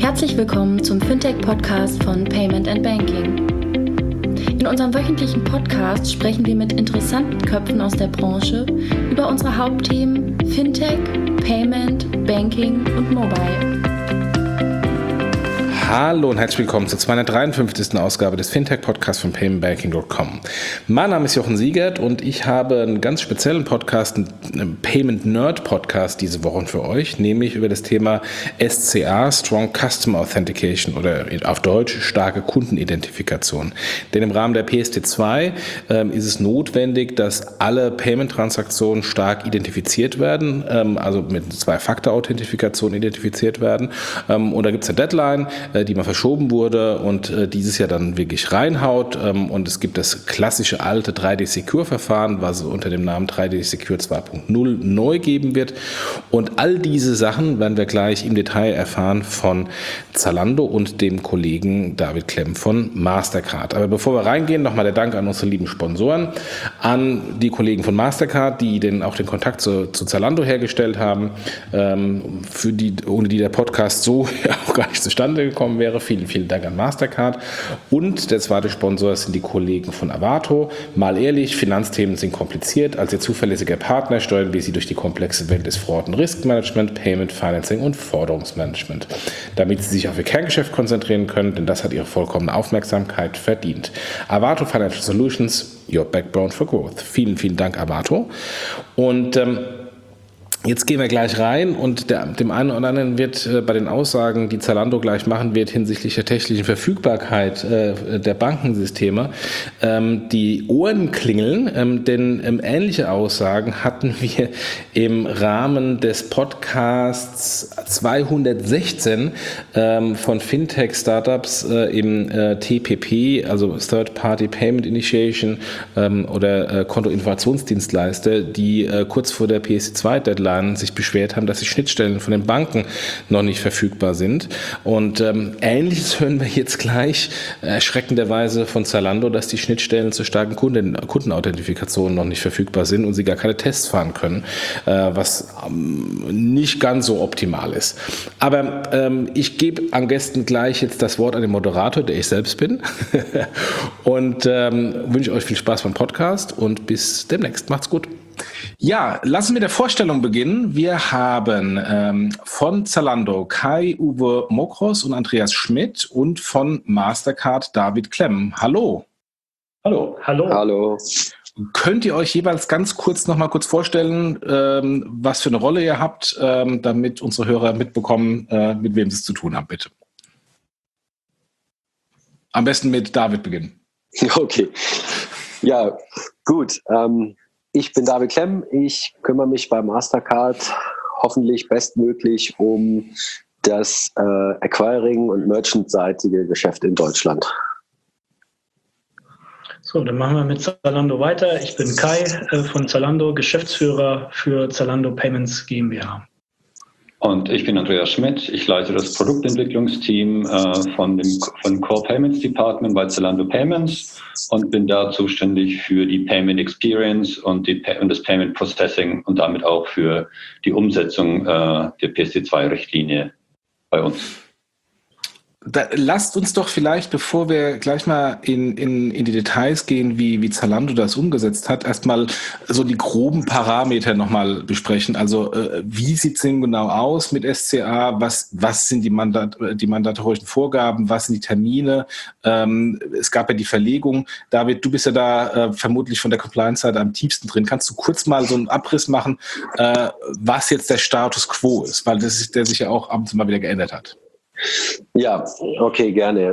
Herzlich willkommen zum Fintech-Podcast von Payment & Banking. In unserem wöchentlichen Podcast sprechen wir mit interessanten Köpfen aus der Branche über unsere Hauptthemen Fintech, Payment, Banking und Mobile. Hallo und herzlich willkommen zur 253. Ausgabe des Fintech-Podcasts von paymentbanking.com. Mein Name ist Jochen Siegert und ich habe einen ganz speziellen Podcast, einen Payment-Nerd-Podcast diese Woche für euch, nämlich über das Thema SCA, Strong Customer Authentication oder auf Deutsch starke Kundenidentifikation. Denn im Rahmen der PSD2 ist es notwendig, dass alle Payment-Transaktionen stark identifiziert werden, also mit Zwei-Faktor-Authentifikation identifiziert werden. Und da gibt es eine Deadline, die mal verschoben wurde und dieses Jahr dann wirklich reinhaut. Und es gibt das klassische alte 3D-Secure-Verfahren, was es unter dem Namen 3D-Secure 2.0 neu geben wird. Und all diese Sachen werden wir gleich im Detail erfahren von Zalando und dem Kollegen David Klemm von Mastercard. Aber bevor wir reingehen, nochmal der Dank an unsere lieben Sponsoren, an die Kollegen von Mastercard, die auch den Kontakt zu Zalando hergestellt haben, ohne die der Podcast so auch gar nicht zustande gekommen wäre. Vielen, vielen Dank an Mastercard. Und der zweite Sponsor sind die Kollegen von Avato. Mal ehrlich, Finanzthemen sind kompliziert. Als ihr zuverlässiger Partner steuern wir sie durch die komplexe Welt des Fraud- und Risk-Management, Payment, Financing und Forderungsmanagement, damit sie sich auf ihr Kerngeschäft konzentrieren können, denn das hat ihre vollkommene Aufmerksamkeit verdient. Avato Financial Solutions, your backbone for growth. Vielen, vielen Dank, Avato. Und jetzt gehen wir gleich rein und dem einen oder anderen wird bei den Aussagen, die Zalando gleich machen wird hinsichtlich der technischen Verfügbarkeit der Bankensysteme, die Ohren klingeln, denn ähnliche Aussagen hatten wir im Rahmen des Podcasts 216 von Fintech-Startups im TPP, also Third Party Payment Initiation oder Kontoinformationsdienstleister, die kurz vor der PSD2-Deadline sich beschwert haben, dass die Schnittstellen von den Banken noch nicht verfügbar sind. Und Ähnliches hören wir jetzt gleich erschreckenderweise von Zalando, dass die Schnittstellen zur starken Kundenauthentifikation noch nicht verfügbar sind und sie gar keine Tests fahren können, was nicht ganz so optimal ist. Aber ich gebe am besten gleich jetzt das Wort an den Moderator, der ich selbst bin, und wünsche euch viel Spaß beim Podcast und bis demnächst. Macht's gut. Ja, lassen wir mit der Vorstellung beginnen. Wir haben von Zalando Kai-Uwe Mokros und Andreas Schmidt und von Mastercard David Klemm. Hallo. Hallo. Hallo. Hallo. Könnt ihr euch jeweils ganz kurz vorstellen, was für eine Rolle ihr habt, damit unsere Hörer mitbekommen, mit wem sie es zu tun haben, bitte? Am besten mit David beginnen. Okay. Ja, gut. Ich bin David Klemm. Ich kümmere mich bei Mastercard hoffentlich bestmöglich um das Acquiring- und Merchant-seitige Geschäft in Deutschland. So, dann machen wir mit Zalando weiter. Ich bin Kai von Zalando, Geschäftsführer für Zalando Payments GmbH. Und ich bin Andreas Schmidt. Ich leite das Produktentwicklungsteam von Core Payments Department bei Zalando Payments und bin da zuständig für die Payment Experience und das Payment Processing und damit auch für die Umsetzung der PSD2-Richtlinie bei uns. Lasst uns doch vielleicht, bevor wir gleich mal in die Details gehen, wie Zalando das umgesetzt hat, erstmal so die groben Parameter nochmal besprechen. Also wie sieht es denn genau aus mit SCA? Was sind die mandatorischen Vorgaben? Was sind die Termine? Es gab ja die Verlegung. David, du bist ja da vermutlich von der Compliance-Seite am tiefsten drin. Kannst du kurz mal so einen Abriss machen, was jetzt der Status quo ist? Weil der sich ja auch ab und zu mal wieder geändert hat. Ja, okay, gerne.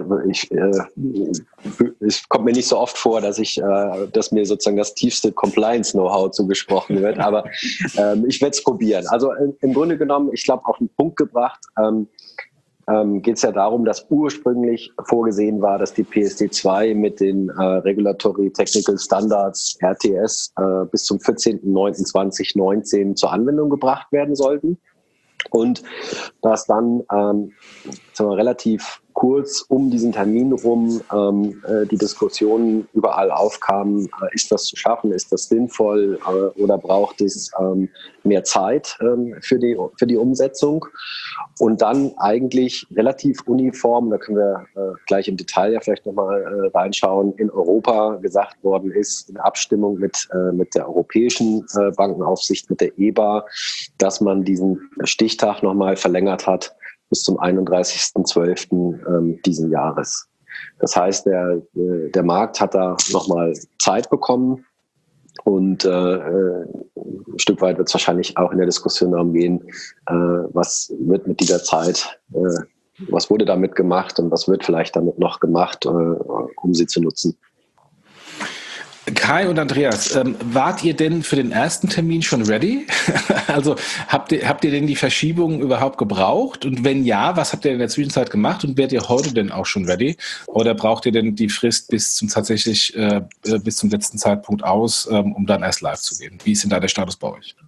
Es kommt mir nicht so oft vor, dass mir sozusagen das tiefste Compliance-Know-how zugesprochen wird, aber ich werde es probieren. Also im Grunde genommen, ich glaube, auf den Punkt gebracht, geht es ja darum, dass ursprünglich vorgesehen war, dass die PSD2 mit den Regulatory Technical Standards RTS bis zum 14.09.2019 zur Anwendung gebracht werden sollten. Und dass dann relativ kurz um diesen Termin rum die Diskussionen überall aufkamen, ist das zu schaffen, ist das sinnvoll oder braucht es mehr Zeit für die Umsetzung? Und dann eigentlich relativ uniform, da können wir gleich im Detail ja vielleicht nochmal reinschauen, in Europa gesagt worden ist, in Abstimmung mit der Europäischen Bankenaufsicht, mit der EBA, dass man diesen Stichtag nochmal verlängert hat bis zum 31.12. Diesen Jahres. Das heißt, der Markt hat da nochmal Zeit bekommen und ein Stück weit wird es wahrscheinlich auch in der Diskussion darum gehen, was wird mit dieser Zeit, was wurde damit gemacht und was wird vielleicht damit noch gemacht, um sie zu nutzen. Kai und Andreas, wart ihr denn für den ersten Termin schon ready? Also habt ihr denn die Verschiebung überhaupt gebraucht? Und wenn ja, was habt ihr in der Zwischenzeit gemacht? Und werdet ihr heute denn auch schon ready? Oder braucht ihr denn die Frist bis zum letzten Zeitpunkt aus, um dann erst live zu gehen? Wie ist denn da der Status bei euch?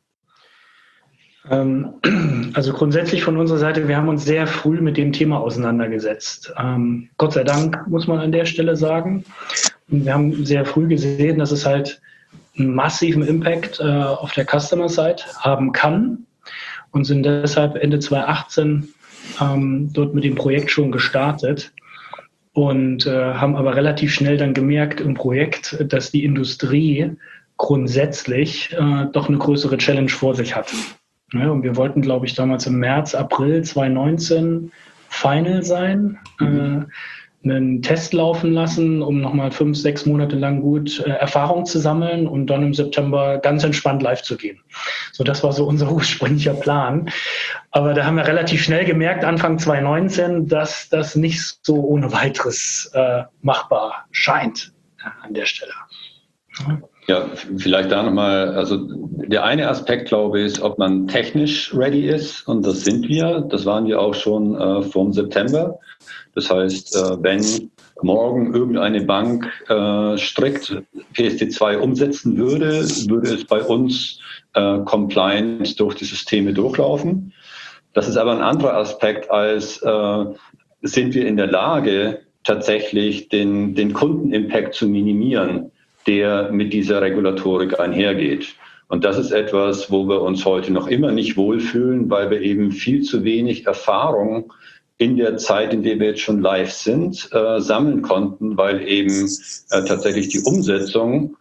Also grundsätzlich von unserer Seite, wir haben uns sehr früh mit dem Thema auseinandergesetzt. Gott sei Dank, muss man an der Stelle sagen. Und wir haben sehr früh gesehen, dass es halt einen massiven Impact auf der Customer-Side haben kann und sind deshalb Ende 2018 dort mit dem Projekt schon gestartet und haben aber relativ schnell dann gemerkt im Projekt, dass die Industrie grundsätzlich doch eine größere Challenge vor sich hat. Ja, und wir wollten, glaube ich, damals im März, April 2019 Final sein, einen Test laufen lassen, um nochmal 5-6 Monate lang gut Erfahrung zu sammeln und dann im September ganz entspannt live zu gehen. So, das war so unser ursprünglicher Plan. Aber da haben wir relativ schnell gemerkt, Anfang 2019, dass das nicht so ohne weiteres machbar scheint an der Stelle. Ja, vielleicht da nochmal, also der eine Aspekt, glaube ich, ist, ob man technisch ready ist, und das sind wir. Das waren wir auch schon vom September. Das heißt, wenn morgen irgendeine Bank strikt PSD2 umsetzen würde es bei uns compliant durch die Systeme durchlaufen. Das ist aber ein anderer Aspekt als, sind wir in der Lage, tatsächlich den Kundenimpact zu minimieren, der mit dieser Regulatorik einhergeht. Und das ist etwas, wo wir uns heute noch immer nicht wohlfühlen, weil wir eben viel zu wenig Erfahrung in der Zeit, in der wir jetzt schon live sind, sammeln konnten, weil eben tatsächlich die Umsetzung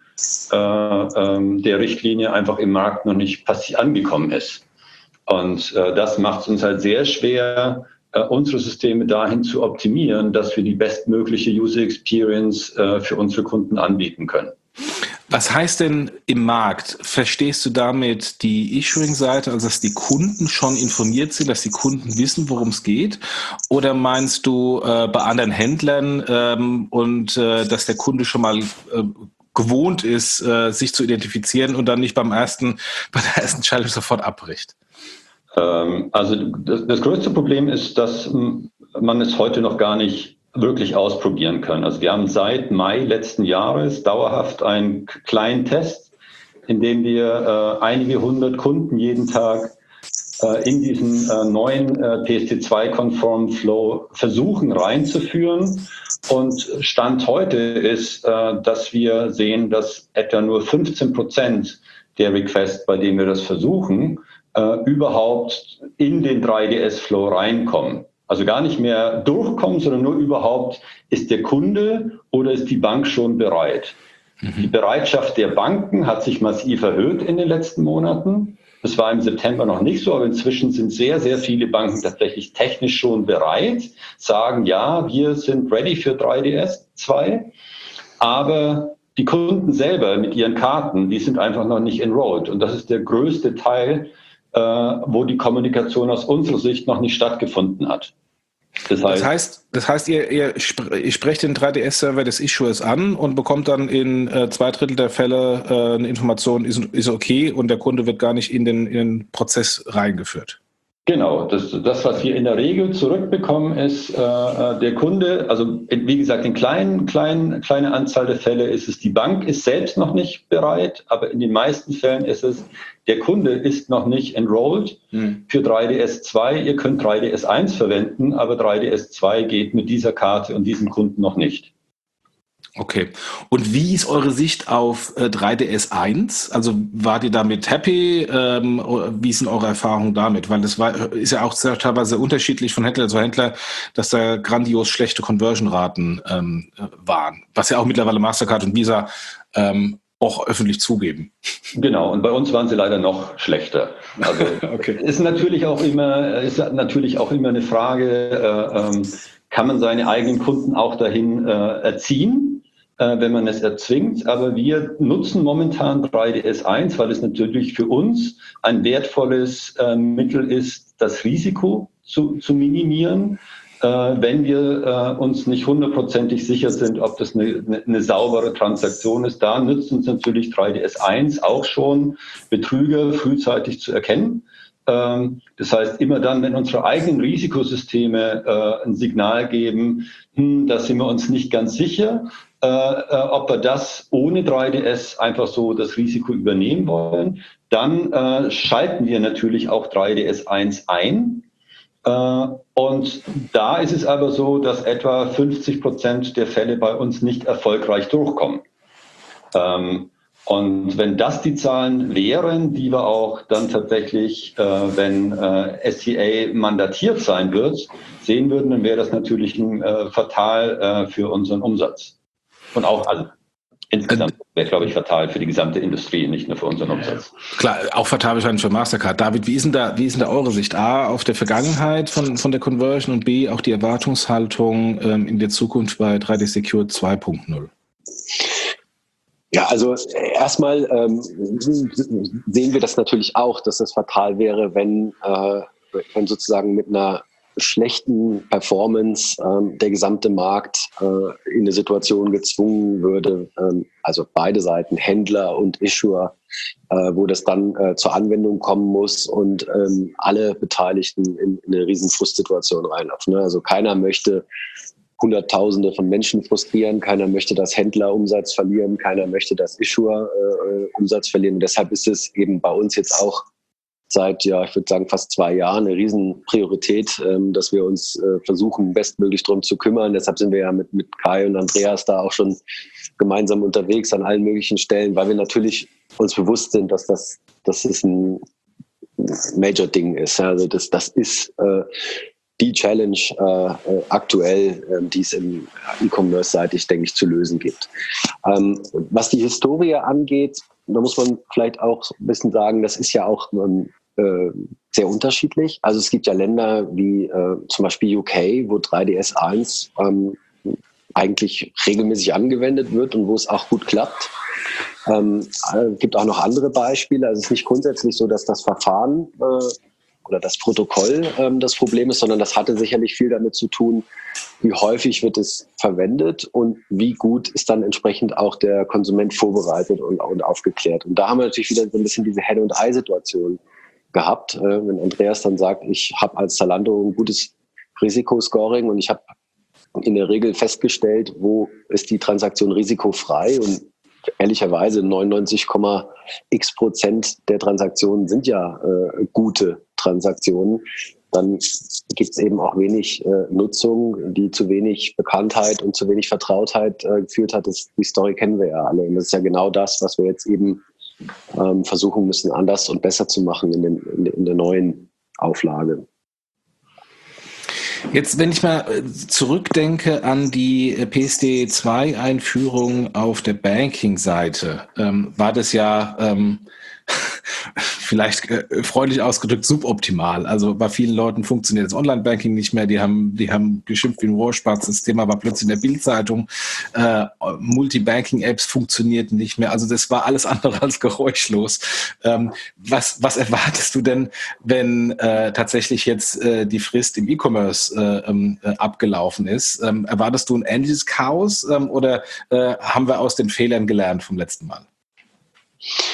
der Richtlinie einfach im Markt noch nicht angekommen ist. Und das macht es uns halt sehr schwer, unsere Systeme dahin zu optimieren, dass wir die bestmögliche User Experience für unsere Kunden anbieten können. Was heißt denn im Markt? Verstehst du damit die Issuing-Seite, also dass die Kunden schon informiert sind, dass die Kunden wissen, worum es geht? Oder meinst du bei anderen Händlern und dass der Kunde schon mal gewohnt ist, sich zu identifizieren und dann nicht bei der ersten Challenge sofort abbricht? Also das größte Problem ist, dass man es heute noch gar nicht wirklich ausprobieren kann. Also wir haben seit Mai letzten Jahres dauerhaft einen kleinen Test, in dem wir einige hundert Kunden jeden Tag in diesen neuen PSD2-konformen Flow versuchen reinzuführen. Und Stand heute ist, dass wir sehen, dass etwa nur 15% der Requests, bei denen wir das versuchen, überhaupt in den 3DS-Flow reinkommen. Also gar nicht mehr durchkommen, sondern nur überhaupt, ist der Kunde oder ist die Bank schon bereit? Die Bereitschaft der Banken hat sich massiv erhöht in den letzten Monaten. Das war im September noch nicht so, aber inzwischen sind sehr, sehr viele Banken tatsächlich technisch schon bereit, sagen, ja, wir sind ready für 3DS 2, aber die Kunden selber mit ihren Karten, die sind einfach noch nicht enrolled. Und das ist der größte Teil, wo die Kommunikation aus unserer Sicht noch nicht stattgefunden hat. Das heißt, ihr sprecht den 3DS-Server des Issuers an und bekommt dann in 2/3 der Fälle eine Information, ist okay, und der Kunde wird gar nicht in den Prozess reingeführt. Genau, das, was wir in der Regel zurückbekommen, ist der Kunde, also wie gesagt, in kleine Anzahl der Fälle ist es, die Bank ist selbst noch nicht bereit, aber in den meisten Fällen ist es, der Kunde ist noch nicht enrolled für 3DS 2, ihr könnt 3DS 1 verwenden, aber 3DS 2 geht mit dieser Karte und diesem Kunden noch nicht. Okay. Und wie ist eure Sicht auf 3DS 1? Also wart ihr damit happy? Wie sind eure Erfahrungen damit? Weil das ist ja auch teilweise unterschiedlich von Händler zu Händler, dass da grandios schlechte Conversion-Raten waren. Was ja auch mittlerweile Mastercard und Visa auch öffentlich zugeben. Genau, und bei uns waren sie leider noch schlechter. Also okay. ist natürlich auch immer eine Frage, kann man seine eigenen Kunden auch dahin erziehen, wenn man es erzwingt. Aber wir nutzen momentan 3DS 1, weil es natürlich für uns ein wertvolles Mittel ist, das Risiko zu minimieren, wenn wir uns nicht hundertprozentig sicher sind, ob das eine saubere Transaktion ist. Da nützt uns natürlich 3DS 1 auch schon, Betrüger frühzeitig zu erkennen. Das heißt, immer dann, wenn unsere eigenen Risikosysteme ein Signal geben, da sind wir uns nicht ganz sicher, ob wir das ohne 3DS einfach so das Risiko übernehmen wollen, dann schalten wir natürlich auch 3DS 1 ein. Und da ist es aber so, dass etwa 50% der Fälle bei uns nicht erfolgreich durchkommen. Und wenn das die Zahlen wären, die wir auch dann tatsächlich, wenn SCA mandatiert sein wird, sehen würden, dann wäre das natürlich fatal für unseren Umsatz. Und auch insgesamt wäre, glaube ich, fatal für die gesamte Industrie, nicht nur für unseren Umsatz. Klar, auch fatal wahrscheinlich für Mastercard. David, wie ist denn da eure Sicht? A, auf der Vergangenheit von der Conversion und B, auch die Erwartungshaltung in der Zukunft bei 3D Secure 2.0? Ja, also erstmal sehen wir das natürlich auch, dass es fatal wäre, wenn sozusagen mit einer schlechten Performance der gesamte Markt in eine Situation gezwungen würde, also beide Seiten, Händler und Issuer, wo das dann zur Anwendung kommen muss und alle Beteiligten in eine riesen Frustsituation reinlaufen. Ne? Also keiner möchte Hunderttausende von Menschen frustrieren, keiner möchte, dass Händler Umsatz verlieren, keiner möchte, dass Issuer Umsatz verlieren. Und deshalb ist es eben bei uns jetzt auch seit, ich würde sagen, fast 2 Jahren eine Riesenpriorität, dass wir uns versuchen, bestmöglich drum zu kümmern. Deshalb sind wir ja mit Kai und Andreas da auch schon gemeinsam unterwegs an allen möglichen Stellen, weil wir natürlich uns bewusst sind, dass das ein Major-Ding ist. Also das ist die Challenge aktuell, die es im E-Commerce-seitig, denke ich, zu lösen gibt. Was die Historie angeht, da muss man vielleicht auch ein bisschen sagen, das ist ja auch sehr unterschiedlich. Also es gibt ja Länder wie zum Beispiel UK, wo 3DS 1 eigentlich regelmäßig angewendet wird und wo es auch gut klappt. Es gibt auch noch andere Beispiele. Also es ist nicht grundsätzlich so, dass das Verfahren oder das Protokoll das Problem ist, sondern das hatte sicherlich viel damit zu tun, wie häufig wird es verwendet und wie gut ist dann entsprechend auch der Konsument vorbereitet und aufgeklärt. Und da haben wir natürlich wieder so ein bisschen diese Henne- und Ei-Situation gehabt. Wenn Andreas dann sagt, ich habe als Zalando ein gutes Risikoscoring und ich habe in der Regel festgestellt, wo ist die Transaktion risikofrei, und ehrlicherweise 99,x% der Transaktionen sind ja gute Transaktionen, dann gibt es eben auch wenig Nutzung, die zu wenig Bekanntheit und zu wenig Vertrautheit geführt hat. Die Story kennen wir ja alle. Und das ist ja genau das, was wir jetzt eben versuchen müssen, anders und besser zu machen in der neuen Auflage. Jetzt, wenn ich mal zurückdenke an die PSD2-Einführung auf der Banking-Seite, war das ja vielleicht freundlich ausgedrückt suboptimal. Also bei vielen Leuten funktioniert das Online-Banking nicht mehr. Die haben geschimpft wie ein Rohrspatz. Das Thema war plötzlich in der Bild-Zeitung. Multi-Banking-Apps funktionierten nicht mehr. Also das war alles andere als geräuschlos. Was erwartest du denn, wenn tatsächlich jetzt die Frist im E-Commerce abgelaufen ist? Erwartest du ein ähnliches Chaos oder haben wir aus den Fehlern gelernt vom letzten Mal?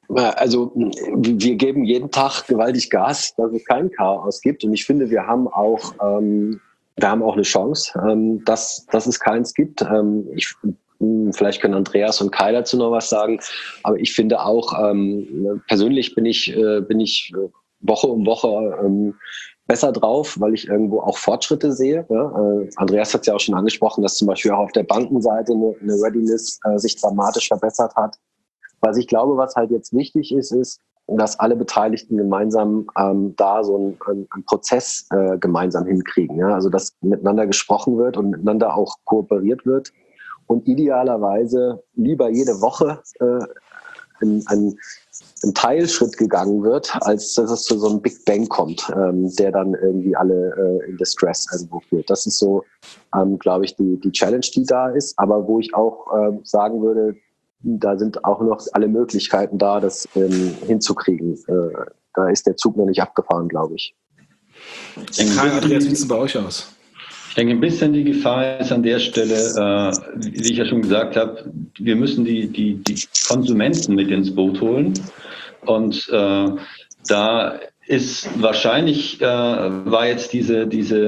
Also wir geben jeden Tag gewaltig Gas, dass es kein Chaos gibt. Und ich finde, wir haben auch eine Chance, dass es keins gibt. Vielleicht können Andreas und Kai dazu noch was sagen. Aber ich finde auch, persönlich bin ich Woche um Woche besser drauf, weil ich irgendwo auch Fortschritte sehe. Ja? Andreas hat es ja auch schon angesprochen, dass zum Beispiel auch auf der Bankenseite eine Readiness sich dramatisch verbessert hat. Was ich glaube, was halt jetzt wichtig ist, dass alle Beteiligten gemeinsam da so einen Prozess gemeinsam hinkriegen. Ja? Also dass miteinander gesprochen wird und miteinander auch kooperiert wird und idealerweise lieber jede Woche ein Teilschritt gegangen wird, als dass es zu so einem Big Bang kommt, der dann irgendwie alle in Distress irgendwo führt. Das ist so, glaube ich, die Challenge, die da ist, aber wo ich auch sagen würde, da sind auch noch alle Möglichkeiten da, das hinzukriegen. Da ist der Zug noch nicht abgefahren, glaube ich. Andreas, wie sieht es bei euch aus? Ich denke, ein bisschen die Gefahr ist an der Stelle, wie ich ja schon gesagt habe, wir müssen die Konsumenten mit ins Boot holen. Und da ist wahrscheinlich, war jetzt dieser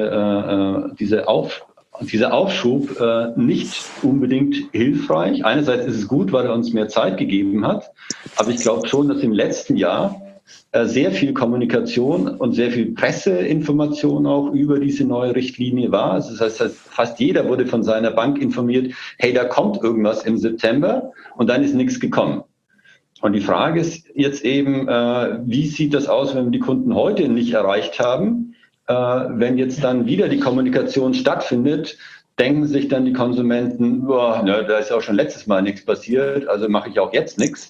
Aufschub nicht unbedingt hilfreich. Einerseits ist es gut, weil er uns mehr Zeit gegeben hat, aber ich glaube schon, dass im letzten Jahr sehr viel Kommunikation und sehr viel Presseinformation auch über diese neue Richtlinie war. Also das heißt, fast jeder wurde von seiner Bank informiert, hey, da kommt irgendwas im September, und dann ist nichts gekommen. Und die Frage ist jetzt eben, wie sieht das aus, wenn wir die Kunden heute nicht erreicht haben? Wenn jetzt dann wieder die Kommunikation stattfindet, denken sich dann die Konsumenten, da ist auch schon letztes Mal nichts passiert, also mache ich auch jetzt nichts.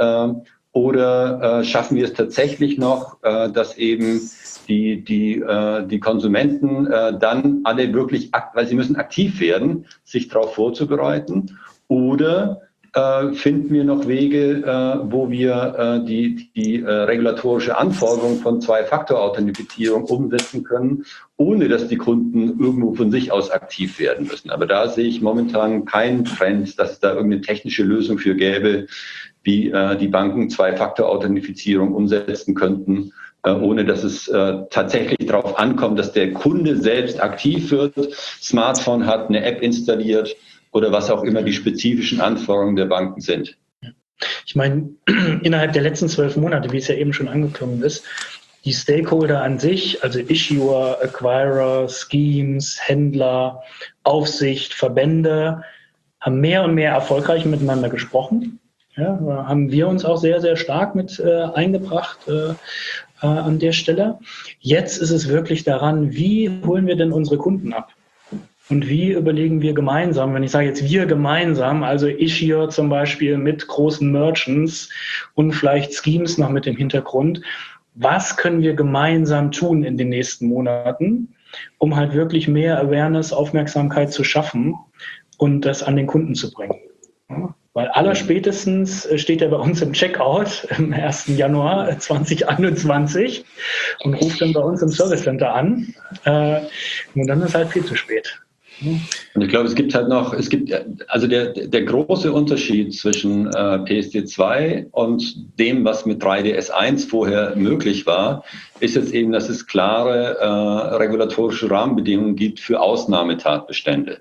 Oder schaffen wir es tatsächlich noch, dass eben die Konsumenten dann alle wirklich, weil sie müssen aktiv werden, sich darauf vorzubereiten? Oder finden wir noch Wege, wo wir die regulatorische Anforderung von Zwei-Faktor-Authentifizierung umsetzen können, ohne dass die Kunden irgendwo von sich aus aktiv werden müssen. Aber da sehe ich momentan keinen Trend, dass es da irgendeine technische Lösung für gäbe, wie die Banken Zwei-Faktor-Authentifizierung umsetzen könnten, ohne dass es tatsächlich darauf ankommt, dass der Kunde selbst aktiv wird, Smartphone hat, eine App installiert oder was auch immer die spezifischen Anforderungen der Banken sind. Ich meine, innerhalb der letzten 12 Monate, wie es ja eben schon angeklungen ist, die Stakeholder an sich, also Issuer, Acquirer, Schemes, Händler, Aufsicht, Verbände, haben mehr und mehr erfolgreich miteinander gesprochen. Ja, da haben wir uns auch sehr, sehr stark mit eingebracht an der Stelle. Jetzt ist es wirklich daran, wie holen wir denn unsere Kunden ab? Und wie überlegen wir gemeinsam, wenn ich sage jetzt wir gemeinsam, also Issuer zum Beispiel mit großen Merchants und vielleicht Schemes noch mit im Hintergrund, was können wir gemeinsam tun in den nächsten Monaten, um halt wirklich mehr Awareness, Aufmerksamkeit zu schaffen und das an den Kunden zu bringen? Ja, weil allerspätestens steht er bei uns im Checkout am 1. Januar 2021 und ruft dann bei uns im Service Center an. Und dann ist halt viel zu spät. Und ich glaube, also der große Unterschied zwischen PSD2 und dem, was mit 3DS1 vorher möglich war, ist jetzt eben, dass es klare regulatorische Rahmenbedingungen gibt für Ausnahmetatbestände.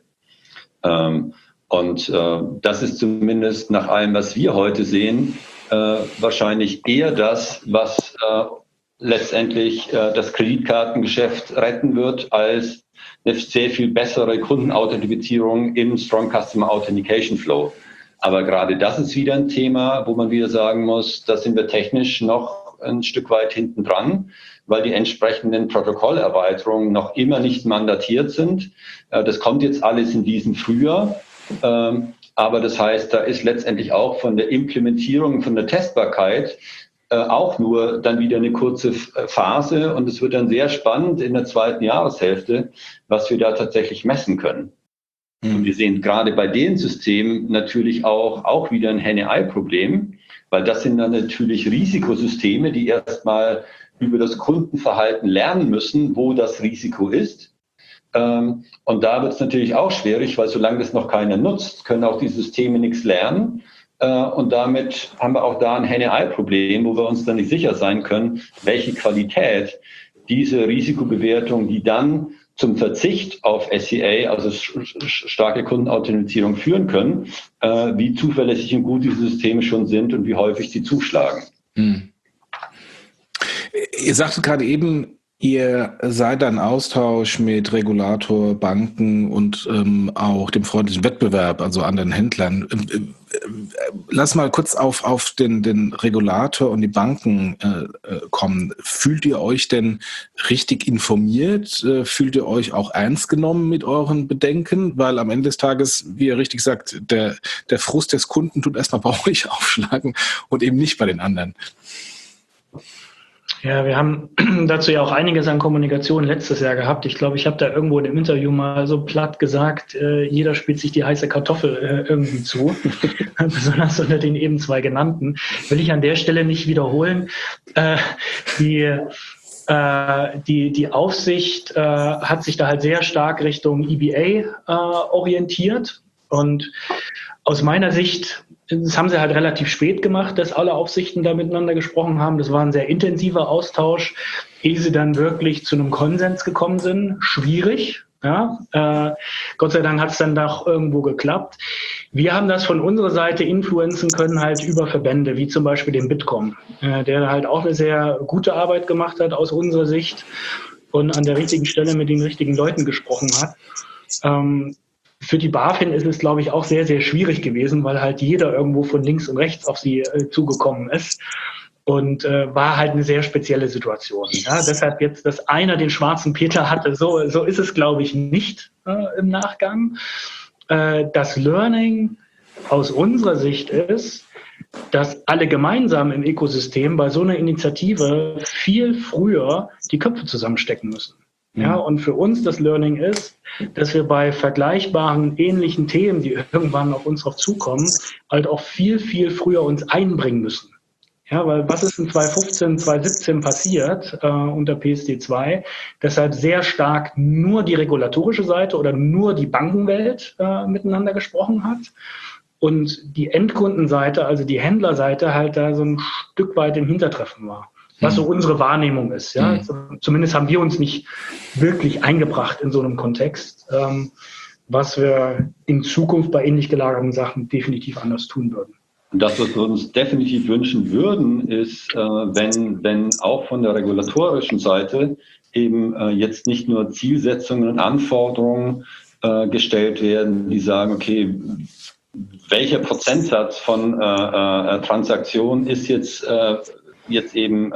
Und das ist zumindest nach allem, was wir heute sehen, wahrscheinlich eher das, was letztendlich das Kreditkartengeschäft retten wird, als eine sehr viel bessere Kundenauthentifizierung im Strong Customer Authentication Flow. Aber gerade das ist wieder ein Thema, wo man wieder sagen muss, da sind wir technisch noch ein Stück weit hinten dran, weil die entsprechenden Protokollerweiterungen noch immer nicht mandatiert sind. Das kommt jetzt alles in diesem Frühjahr. Aber das heißt, da ist letztendlich auch von der Implementierung, von der Testbarkeit auch nur dann wieder eine kurze Phase, und es wird dann sehr spannend in der zweiten Jahreshälfte, was wir da tatsächlich messen können. Und wir sehen gerade bei den Systemen natürlich auch wieder ein Henne-Ei-Problem, weil das sind dann natürlich Risikosysteme, die erstmal über das Kundenverhalten lernen müssen, wo das Risiko ist. Und da wird es natürlich auch schwierig, weil solange das noch keiner nutzt, können auch die Systeme nichts lernen. Und damit haben wir auch da ein Henne-Ei-Problem, wo wir uns dann nicht sicher sein können, welche Qualität diese Risikobewertung, die dann zum Verzicht auf SCA, also starke Kundenauthentifizierung, führen können, wie zuverlässig und gut diese Systeme schon sind und wie häufig sie zuschlagen. Ihr sagtet gerade eben, ihr seid ein Austausch mit Regulator, Banken und auch dem freundlichen Wettbewerb, also anderen Händlern. Lass mal kurz auf den Regulator und die Banken kommen. Fühlt ihr euch denn richtig informiert? Fühlt ihr euch auch ernst genommen mit euren Bedenken? Weil am Ende des Tages, wie ihr richtig sagt, der Frust des Kunden tut erstmal bei euch aufschlagen und eben nicht bei den anderen. Ja, wir haben dazu ja auch einiges an Kommunikation letztes Jahr gehabt. Ich glaube, ich habe da irgendwo in dem Interview mal so platt gesagt, jeder spielt sich die heiße Kartoffel irgendwie zu, besonders unter den eben 2 genannten. Will ich an der Stelle nicht wiederholen. Die Aufsicht hat sich da halt sehr stark Richtung EBA orientiert und aus meiner Sicht, das haben sie halt relativ spät gemacht, dass alle Aufsichten da miteinander gesprochen haben. Das war ein sehr intensiver Austausch, ehe sie dann wirklich zu einem Konsens gekommen sind. Schwierig, ja. Gott sei Dank hat es dann doch irgendwo geklappt. Wir haben das von unserer Seite influenzen können halt über Verbände, wie zum Beispiel den Bitkom, der halt auch eine sehr gute Arbeit gemacht hat aus unserer Sicht und an der richtigen Stelle mit den richtigen Leuten gesprochen hat. Für die BaFin ist es, glaube ich, auch sehr, sehr schwierig gewesen, weil halt jeder irgendwo von links und rechts auf sie zugekommen ist und war halt eine sehr spezielle Situation. Ja, deshalb jetzt, dass einer den schwarzen Peter hatte, so ist es, glaube ich, nicht im Nachgang. Das Learning aus unserer Sicht ist, dass alle gemeinsam im Ökosystem bei so einer Initiative viel früher die Köpfe zusammenstecken müssen. Ja, und für uns das Learning ist, dass wir bei vergleichbaren, ähnlichen Themen, die irgendwann auf uns drauf zukommen, halt auch viel, viel früher uns einbringen müssen. Ja, weil was ist in 2015, 2017 passiert unter PSD2? Deshalb sehr stark nur die regulatorische Seite oder nur die Bankenwelt miteinander gesprochen hat. Und die Endkundenseite, also die Händlerseite, halt da so ein Stück weit im Hintertreffen war. Was so unsere Wahrnehmung ist. Ja? Zumindest haben wir uns nicht wirklich eingebracht in so einem Kontext, was wir in Zukunft bei ähnlich gelagerten Sachen definitiv anders tun würden. Und das, was wir uns definitiv wünschen würden, ist, wenn auch von der regulatorischen Seite eben jetzt nicht nur Zielsetzungen und Anforderungen gestellt werden, die sagen, okay, welcher Prozentsatz von Transaktionen ist jetzt eben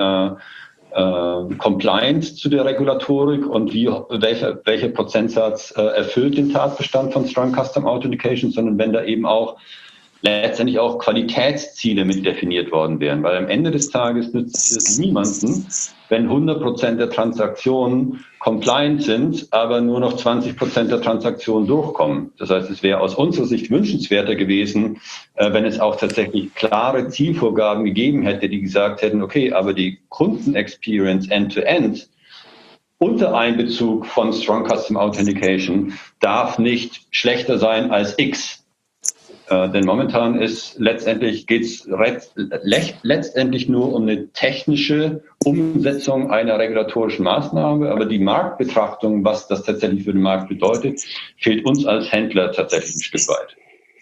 compliant zu der Regulatorik und welcher Prozentsatz erfüllt den Tatbestand von Strong Custom Authentication, sondern wenn da eben auch letztendlich auch Qualitätsziele mit definiert worden wären. Weil am Ende des Tages nützt es niemanden, wenn 100% der Transaktionen compliant sind, aber nur noch 20% der Transaktionen durchkommen. Das heißt, es wäre aus unserer Sicht wünschenswerter gewesen, wenn es auch tatsächlich klare Zielvorgaben gegeben hätte, die gesagt hätten, okay, aber die Kundenexperience end-to-end unter Einbezug von Strong Custom Authentication darf nicht schlechter sein als X. Denn momentan geht es letztendlich nur um eine technische Umsetzung einer regulatorischen Maßnahme, aber die Marktbetrachtung, was das tatsächlich für den Markt bedeutet, fehlt uns als Händler tatsächlich ein Stück weit.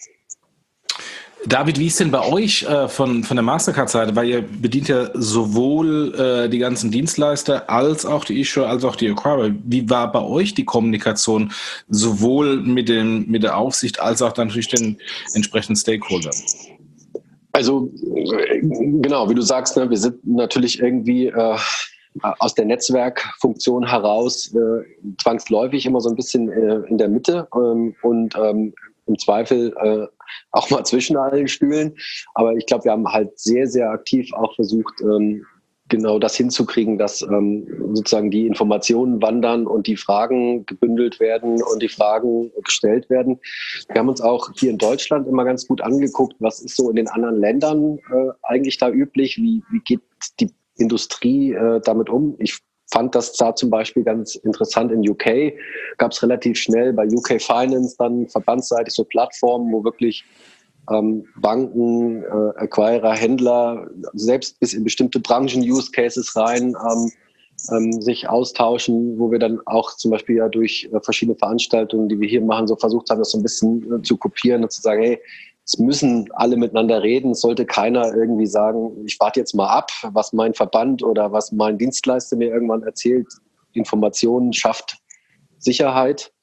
David, wie ist denn bei euch von der Mastercard-Seite? Weil ihr bedient ja sowohl die ganzen Dienstleister als auch die Issuer, als auch die Acquirer. Wie war bei euch die Kommunikation sowohl mit der Aufsicht als auch dann natürlich den entsprechenden Stakeholdern? Also genau, wie du sagst, ne, wir sind natürlich irgendwie aus der Netzwerkfunktion heraus zwangsläufig immer so ein bisschen in der Mitte und im Zweifel auch mal zwischen allen Stühlen. Aber ich glaube, wir haben halt sehr, sehr aktiv auch versucht, genau das hinzukriegen, dass sozusagen die Informationen wandern und die Fragen gebündelt werden und die Fragen gestellt werden. Wir haben uns auch hier in Deutschland immer ganz gut angeguckt, was ist so in den anderen Ländern eigentlich da üblich, wie geht die Industrie damit um. Ich fand das da zum Beispiel ganz interessant in UK. Gab es relativ schnell bei UK Finance dann verbandsseitig so Plattformen, wo wirklich Banken, Acquirer, Händler, selbst bis in bestimmte Branchen-Use-Cases rein, sich austauschen, wo wir dann auch zum Beispiel ja durch verschiedene Veranstaltungen, die wir hier machen, so versucht haben, das so ein bisschen zu kopieren und zu sagen, hey, es müssen alle miteinander reden, es sollte keiner irgendwie sagen, ich warte jetzt mal ab, was mein Verband oder was mein Dienstleister mir irgendwann erzählt. Informationen schafft Sicherheit.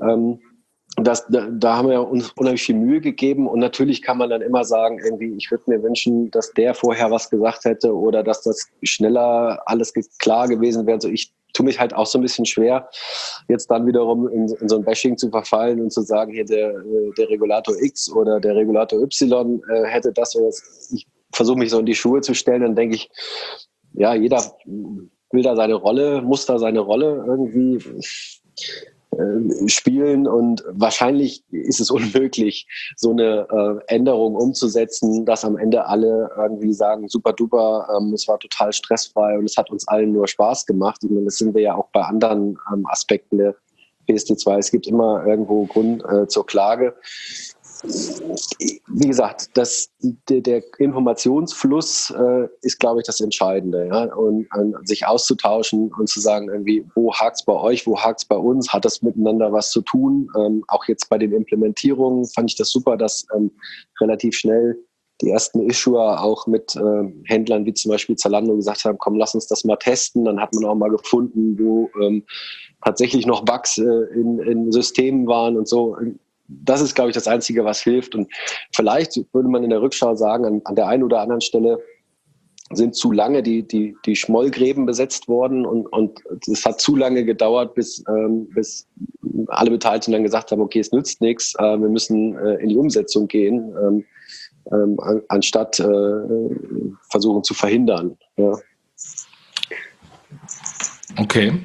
Da haben wir uns unheimlich viel Mühe gegeben und natürlich kann man dann immer sagen, irgendwie, ich würde mir wünschen, dass der vorher was gesagt hätte oder dass das schneller alles klar gewesen wäre. Also ich tue mich halt auch so ein bisschen schwer, jetzt dann wiederum in so ein Bashing zu verfallen und zu sagen, hier der Regulator X oder der Regulator Y hätte das oder das. Ich versuche mich so in die Schuhe zu stellen, dann denke ich, ja, jeder will da seine Rolle, muss da seine Rolle irgendwie spielen und wahrscheinlich ist es unmöglich, so eine Änderung umzusetzen, dass am Ende alle irgendwie sagen, super duper, es war total stressfrei und es hat uns allen nur Spaß gemacht. Ich meine, das sind wir ja auch bei anderen Aspekten der PSD2. Es gibt immer irgendwo Grund zur Klage. Wie gesagt, der Informationsfluss ist, glaube ich, das Entscheidende. Ja? Und sich auszutauschen und zu sagen, irgendwie, wo hakt's bei euch, wo hakt's bei uns, hat das miteinander was zu tun? Auch jetzt bei den Implementierungen fand ich das super, dass relativ schnell die ersten Issuer auch mit Händlern wie zum Beispiel Zalando gesagt haben, komm, lass uns das mal testen. Dann hat man auch mal gefunden, wo tatsächlich noch Bugs in Systemen waren und so. Das ist, glaube ich, das Einzige, was hilft. Und vielleicht würde man in der Rückschau sagen, an der einen oder anderen Stelle sind zu lange die Schmollgräben besetzt worden und es hat zu lange gedauert, bis alle Beteiligten dann gesagt haben, okay, es nützt nichts, wir müssen in die Umsetzung gehen, anstatt versuchen zu verhindern. Ja. Okay.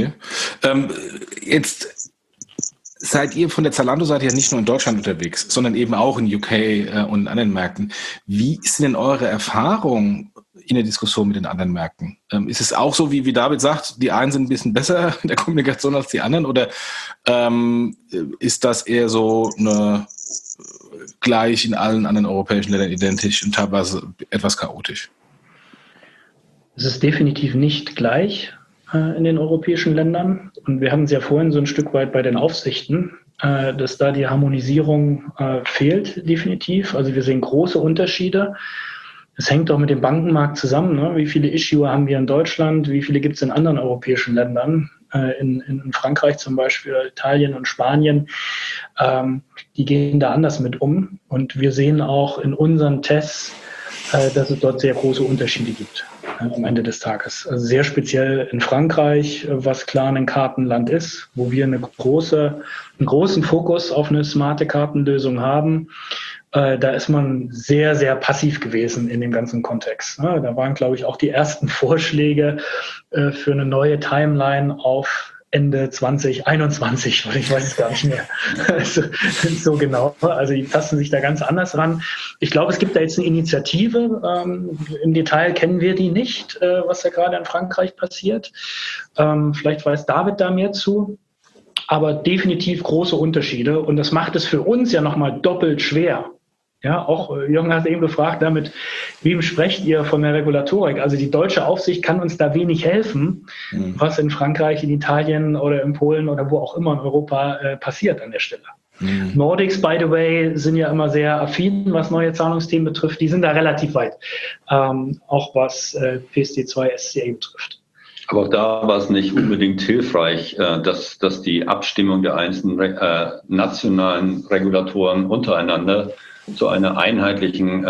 Jetzt seid ihr von der Zalando-Seite ja nicht nur in Deutschland unterwegs, sondern eben auch in UK und in anderen Märkten. Wie ist denn eure Erfahrung in der Diskussion mit den anderen Märkten? Ist es auch so, wie David sagt, die einen sind ein bisschen besser in der Kommunikation als die anderen oder ist das eher so gleich in allen anderen europäischen Ländern identisch und teilweise etwas chaotisch? Es ist definitiv nicht gleich in den europäischen Ländern. Und wir hatten es ja vorhin so ein Stück weit bei den Aufsichten, dass da die Harmonisierung fehlt definitiv. Also wir sehen große Unterschiede. Es hängt auch mit dem Bankenmarkt zusammen. Ne? Wie viele Issuer haben wir in Deutschland? Wie viele gibt es in anderen europäischen Ländern? In Frankreich zum Beispiel, Italien und Spanien. Die gehen da anders mit um. Und wir sehen auch in unseren Tests, dass es dort sehr große Unterschiede gibt am Ende des Tages. Also sehr speziell in Frankreich, was klar ein Kartenland ist, wo wir einen großen Fokus auf eine smarte Kartenlösung haben. Da ist man sehr, sehr passiv gewesen in dem ganzen Kontext. Da waren, glaube ich, auch die ersten Vorschläge für eine neue Timeline auf Ende 2021, ich weiß es gar nicht mehr so genau. Also die tasten sich da ganz anders ran. Ich glaube, es gibt da jetzt eine Initiative. Im Detail kennen wir die nicht, was da gerade in Frankreich passiert. Vielleicht weiß David da mehr zu. Aber definitiv große Unterschiede. Und das macht es für uns ja nochmal doppelt schwer. Ja, auch Jürgen hat eben gefragt, mit wem sprecht ihr von der Regulatorik? Also die deutsche Aufsicht kann uns da wenig helfen, was in Frankreich, in Italien oder in Polen oder wo auch immer in Europa passiert an der Stelle. Nordics, by the way, sind ja immer sehr affin, was neue Zahlungsthemen betrifft. Die sind da relativ weit, auch was PSD2 SCA betrifft. Aber auch da war es nicht unbedingt hilfreich, dass die Abstimmung der einzelnen nationalen Regulatoren untereinander zu einer einheitlichen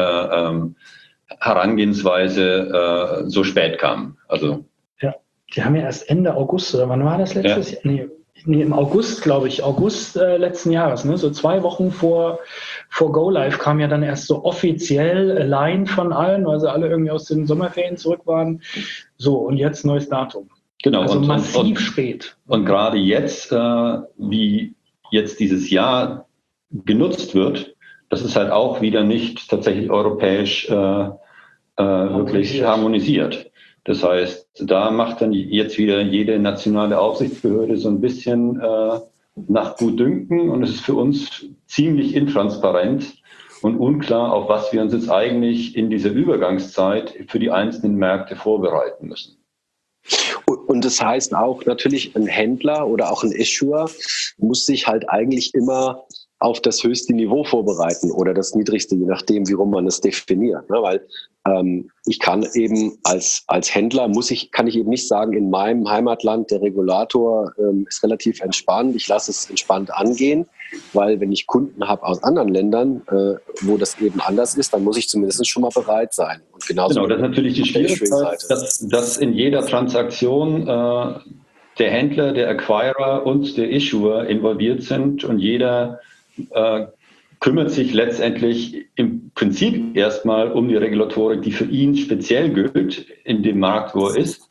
Herangehensweise so spät kam. Also ja, die haben ja erst Ende August, oder wann war das letztes Jahr? Nee, im August, glaube ich, letzten Jahres, ne? So 2 Wochen vor Go Live kam ja dann erst so offiziell Line von allen, weil sie alle irgendwie aus den Sommerferien zurück waren. So, und jetzt neues Datum. Genau. Also massiv spät. Und gerade jetzt, wie jetzt dieses Jahr genutzt wird, das ist halt auch wieder nicht tatsächlich europäisch wirklich harmonisiert. Das heißt, da macht dann jetzt wieder jede nationale Aufsichtsbehörde so ein bisschen nach Gutdünken und es ist für uns ziemlich intransparent. und unklar, auf was wir uns jetzt eigentlich in dieser Übergangszeit für die einzelnen Märkte vorbereiten müssen. Und das heißt auch natürlich, ein Händler oder auch ein Issuer muss sich halt eigentlich immer auf das höchste Niveau vorbereiten oder das niedrigste, je nachdem, wie rum man es definiert. Ne? Weil ich kann eben als Händler kann ich eben nicht sagen, in meinem Heimatland der Regulator ist relativ entspannt, ich lasse es entspannt angehen, weil wenn ich Kunden habe aus anderen Ländern, wo das eben anders ist, dann muss ich zumindest schon mal bereit sein. Und genauso genau, das ist natürlich die Schwierigkeit, dass in jeder Transaktion der Händler, der Acquirer und der Issuer involviert sind und jeder kümmert sich letztendlich im Prinzip erstmal um die Regulatorik, die für ihn speziell gilt in dem Markt, wo er ist.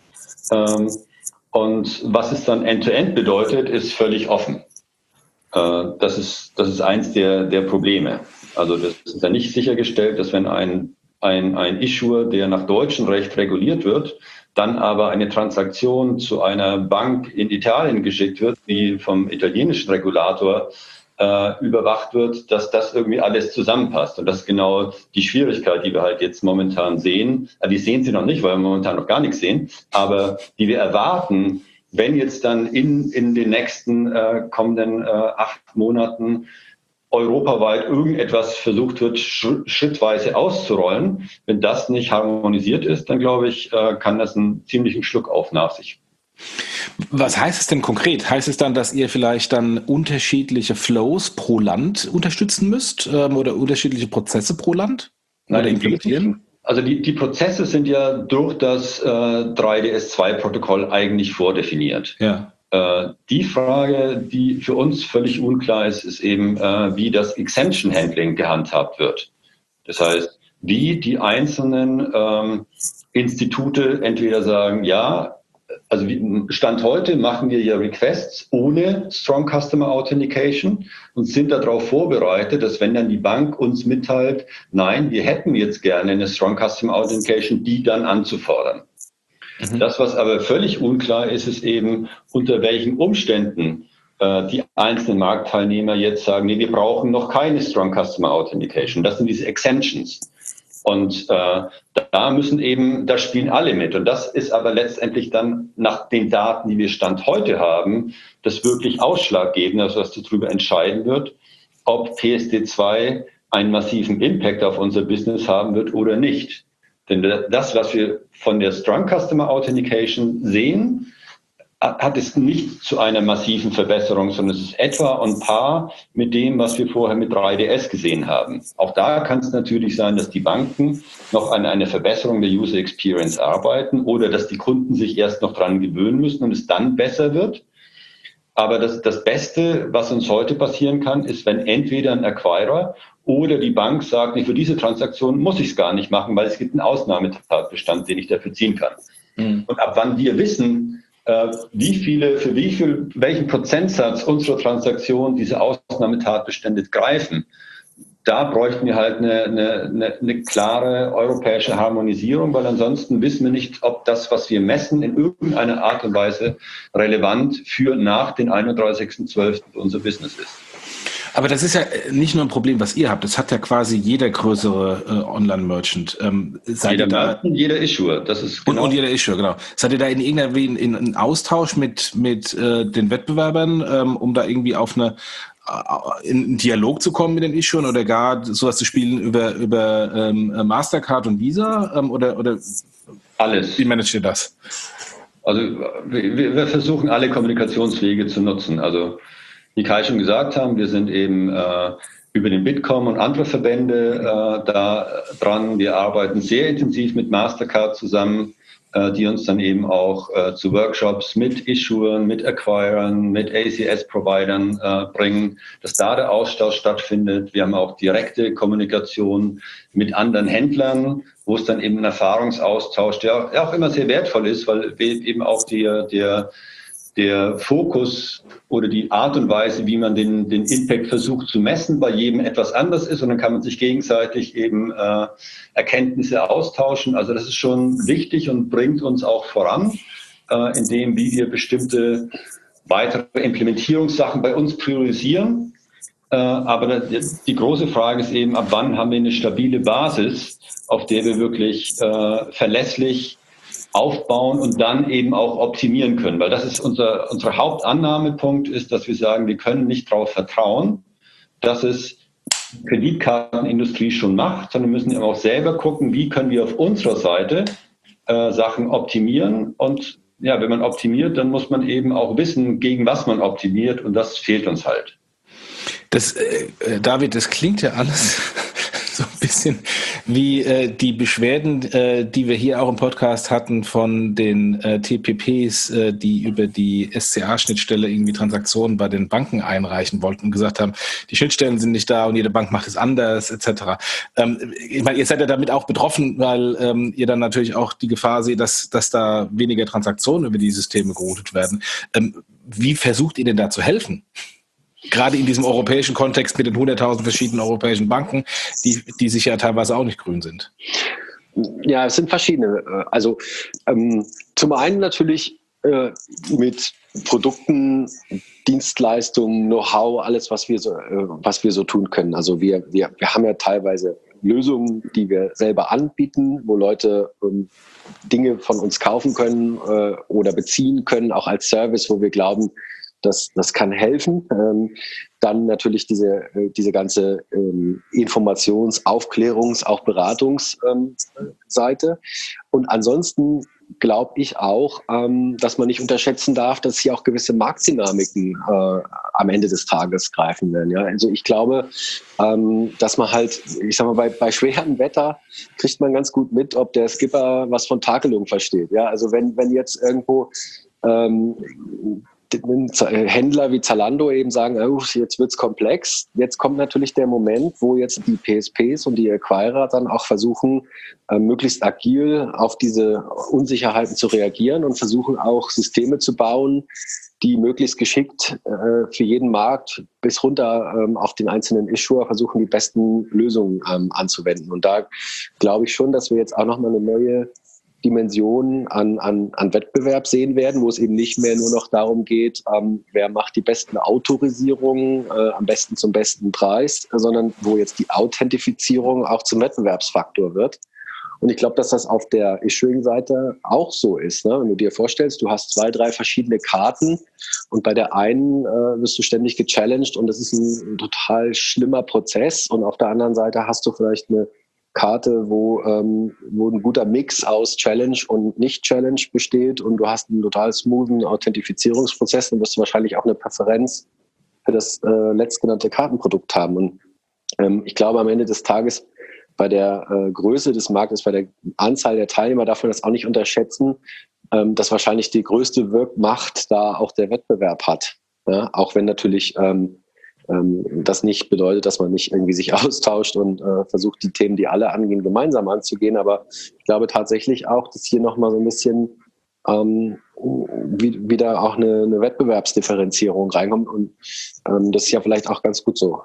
Und was es dann End-to-End bedeutet, ist völlig offen. Das ist eins der Probleme. Also das ist dann nicht sichergestellt, dass wenn ein Issuer, der nach deutschem Recht reguliert wird, dann aber eine Transaktion zu einer Bank in Italien geschickt wird, die vom italienischen Regulator überwacht wird, dass das irgendwie alles zusammenpasst. Und das ist genau die Schwierigkeit, die wir halt jetzt momentan sehen. Die sehen sie noch nicht, weil wir momentan noch gar nichts sehen, aber die wir erwarten, wenn jetzt dann in den nächsten kommenden 8 Monaten europaweit irgendetwas versucht wird, schrittweise auszurollen. Wenn das nicht harmonisiert ist, dann glaube ich, kann das einen ziemlichen Schluck auf nach sich. Was heißt es denn konkret? Heißt es dann, dass ihr vielleicht dann unterschiedliche Flows pro Land unterstützen müsst oder unterschiedliche Prozesse pro Land? Oder implementieren? Also die Prozesse sind ja durch das 3DS2-Protokoll eigentlich vordefiniert. Ja. Die Frage, die für uns völlig unklar ist, ist eben, wie das Exemption Handling gehandhabt wird. Das heißt, wie die einzelnen Institute entweder sagen, ja, also Stand heute machen wir ja Requests ohne Strong Customer Authentication und sind darauf vorbereitet, dass wenn dann die Bank uns mitteilt, nein, wir hätten jetzt gerne eine Strong Customer Authentication, die dann anzufordern. Das, was aber völlig unklar ist, ist eben, unter welchen Umständen die einzelnen Marktteilnehmer jetzt sagen, nee, wir brauchen noch keine Strong Customer Authentication. Das sind diese Exemptions. Und da spielen alle mit. Und das ist aber letztendlich dann nach den Daten, die wir Stand heute haben, das wirklich Ausschlaggebende, also was darüber entscheiden wird, ob PSD2 einen massiven Impact auf unser Business haben wird oder nicht. Denn das, was wir von der Strong Customer Authentication sehen, hat es nicht zu einer massiven Verbesserung, sondern es ist etwa on par mit dem, was wir vorher mit 3DS gesehen haben. Auch da kann es natürlich sein, dass die Banken noch an einer Verbesserung der User Experience arbeiten oder dass die Kunden sich erst noch dran gewöhnen müssen und es dann besser wird. Aber das Beste, was uns heute passieren kann, ist, wenn entweder ein Acquirer oder die Bank sagt, nee, für diese Transaktion muss ich es gar nicht machen, weil es gibt einen Ausnahmetatbestand, den ich dafür ziehen kann. Und ab wann wir wissen, welchen Prozentsatz unserer Transaktionen diese Ausnahmetatbestände greifen, da bräuchten wir halt eine klare europäische Harmonisierung, weil ansonsten wissen wir nicht, ob das, was wir messen, in irgendeiner Art und Weise relevant für nach den 31.12. für unser Business ist. Aber das ist ja nicht nur ein Problem, was ihr habt. Das hat ja quasi jeder größere Online-Merchant. Jeder Merchant, jeder Issuer. Das ist genau. Und jeder Issuer, genau. Seid ihr da in irgendeiner Weise in Austausch mit den Wettbewerbern, um da irgendwie auf in einen Dialog zu kommen mit den Issuern oder gar sowas zu spielen über Mastercard und Visa? Oder alles. Wie managt ihr das? Also wir versuchen alle Kommunikationswege zu nutzen. Also wie Kai schon gesagt haben, wir sind eben über den Bitkom und andere Verbände da dran. Wir arbeiten sehr intensiv mit Mastercard zusammen, die uns dann eben auch zu Workshops mit Issuern, mit Acquirern, mit ACS-Providern bringen, dass da der Austausch stattfindet. Wir haben auch direkte Kommunikation mit anderen Händlern, wo es dann eben ein Erfahrungsaustausch, der auch immer sehr wertvoll ist, weil eben auch der Fokus oder die Art und Weise, wie man den Impact versucht zu messen, bei jedem etwas anders ist und dann kann man sich gegenseitig eben Erkenntnisse austauschen. Also das ist schon wichtig und bringt uns auch voran, in dem, wie wir bestimmte weitere Implementierungssachen bei uns priorisieren. Aber die große Frage ist eben, ab wann haben wir eine stabile Basis, auf der wir wirklich verlässlich aufbauen und dann eben auch optimieren können. Weil das ist unser Hauptannahmepunkt ist, dass wir sagen, wir können nicht darauf vertrauen, dass es die Kreditkartenindustrie schon macht, sondern müssen eben auch selber gucken, wie können wir auf unserer Seite Sachen optimieren. Und ja, wenn man optimiert, dann muss man eben auch wissen, gegen was man optimiert, und das fehlt uns halt. David, das klingt ja alles so ein bisschen wie die Beschwerden, die wir hier auch im Podcast hatten von den TPPs, die über die SCA-Schnittstelle irgendwie Transaktionen bei den Banken einreichen wollten und gesagt haben, die Schnittstellen sind nicht da und jede Bank macht es anders, etc. Ich meine, ihr seid ja damit auch betroffen, weil ihr dann natürlich auch die Gefahr seht, dass da weniger Transaktionen über die Systeme geroutet werden. Wie versucht ihr denn da zu helfen? Gerade in diesem europäischen Kontext mit den 100.000 verschiedenen europäischen Banken, die sich ja teilweise auch nicht grün sind. Ja, es sind verschiedene. Also zum einen natürlich mit Produkten, Dienstleistungen, Know-how, alles, was wir so tun können. Also wir haben ja teilweise Lösungen, die wir selber anbieten, wo Leute Dinge von uns kaufen können oder beziehen können, auch als Service, wo wir glauben, das kann helfen. Dann natürlich diese ganze Informations-, Aufklärungs-, auch Beratungsseite. Und ansonsten glaube ich auch, dass man nicht unterschätzen darf, dass hier auch gewisse Marktdynamiken am Ende des Tages greifen werden. Ja? Also ich glaube, dass man halt, ich sag mal, bei schwerem Wetter kriegt man ganz gut mit, ob der Skipper was von Takelung versteht. Ja? Also wenn jetzt irgendwo Händler wie Zalando eben sagen, jetzt wird's komplex. Jetzt kommt natürlich der Moment, wo jetzt die PSPs und die Acquirer dann auch versuchen, möglichst agil auf diese Unsicherheiten zu reagieren und versuchen auch Systeme zu bauen, die möglichst geschickt für jeden Markt bis runter auf den einzelnen Issuer versuchen, die besten Lösungen anzuwenden. Und da glaube ich schon, dass wir jetzt auch nochmal eine neue Dimensionen an Wettbewerb sehen werden, wo es eben nicht mehr nur noch darum geht, wer macht die besten Autorisierungen am besten zum besten Preis, sondern wo jetzt die Authentifizierung auch zum Wettbewerbsfaktor wird. Und ich glaube, dass das auf der Issuing-Seite auch so ist. Ne? Wenn du dir vorstellst, du hast 2, 3 verschiedene Karten und bei der einen wirst du ständig gechallenged und das ist ein total schlimmer Prozess, und auf der anderen Seite hast du vielleicht eine Karte, wo ein guter Mix aus Challenge und Nicht-Challenge besteht und du hast einen total smoothen Authentifizierungsprozess, dann wirst du wahrscheinlich auch eine Präferenz für das letztgenannte Kartenprodukt haben. Und ich glaube, am Ende des Tages bei der Größe des Marktes, bei der Anzahl der Teilnehmer darf man das auch nicht unterschätzen, dass wahrscheinlich die größte Wirkmacht da auch der Wettbewerb hat. Ja? Auch wenn natürlich das nicht bedeutet, dass man nicht irgendwie sich austauscht und versucht, die Themen, die alle angehen, gemeinsam anzugehen. Aber ich glaube tatsächlich auch, dass hier nochmal so ein bisschen wieder auch eine Wettbewerbsdifferenzierung reinkommt. Und das ist ja vielleicht auch ganz gut so.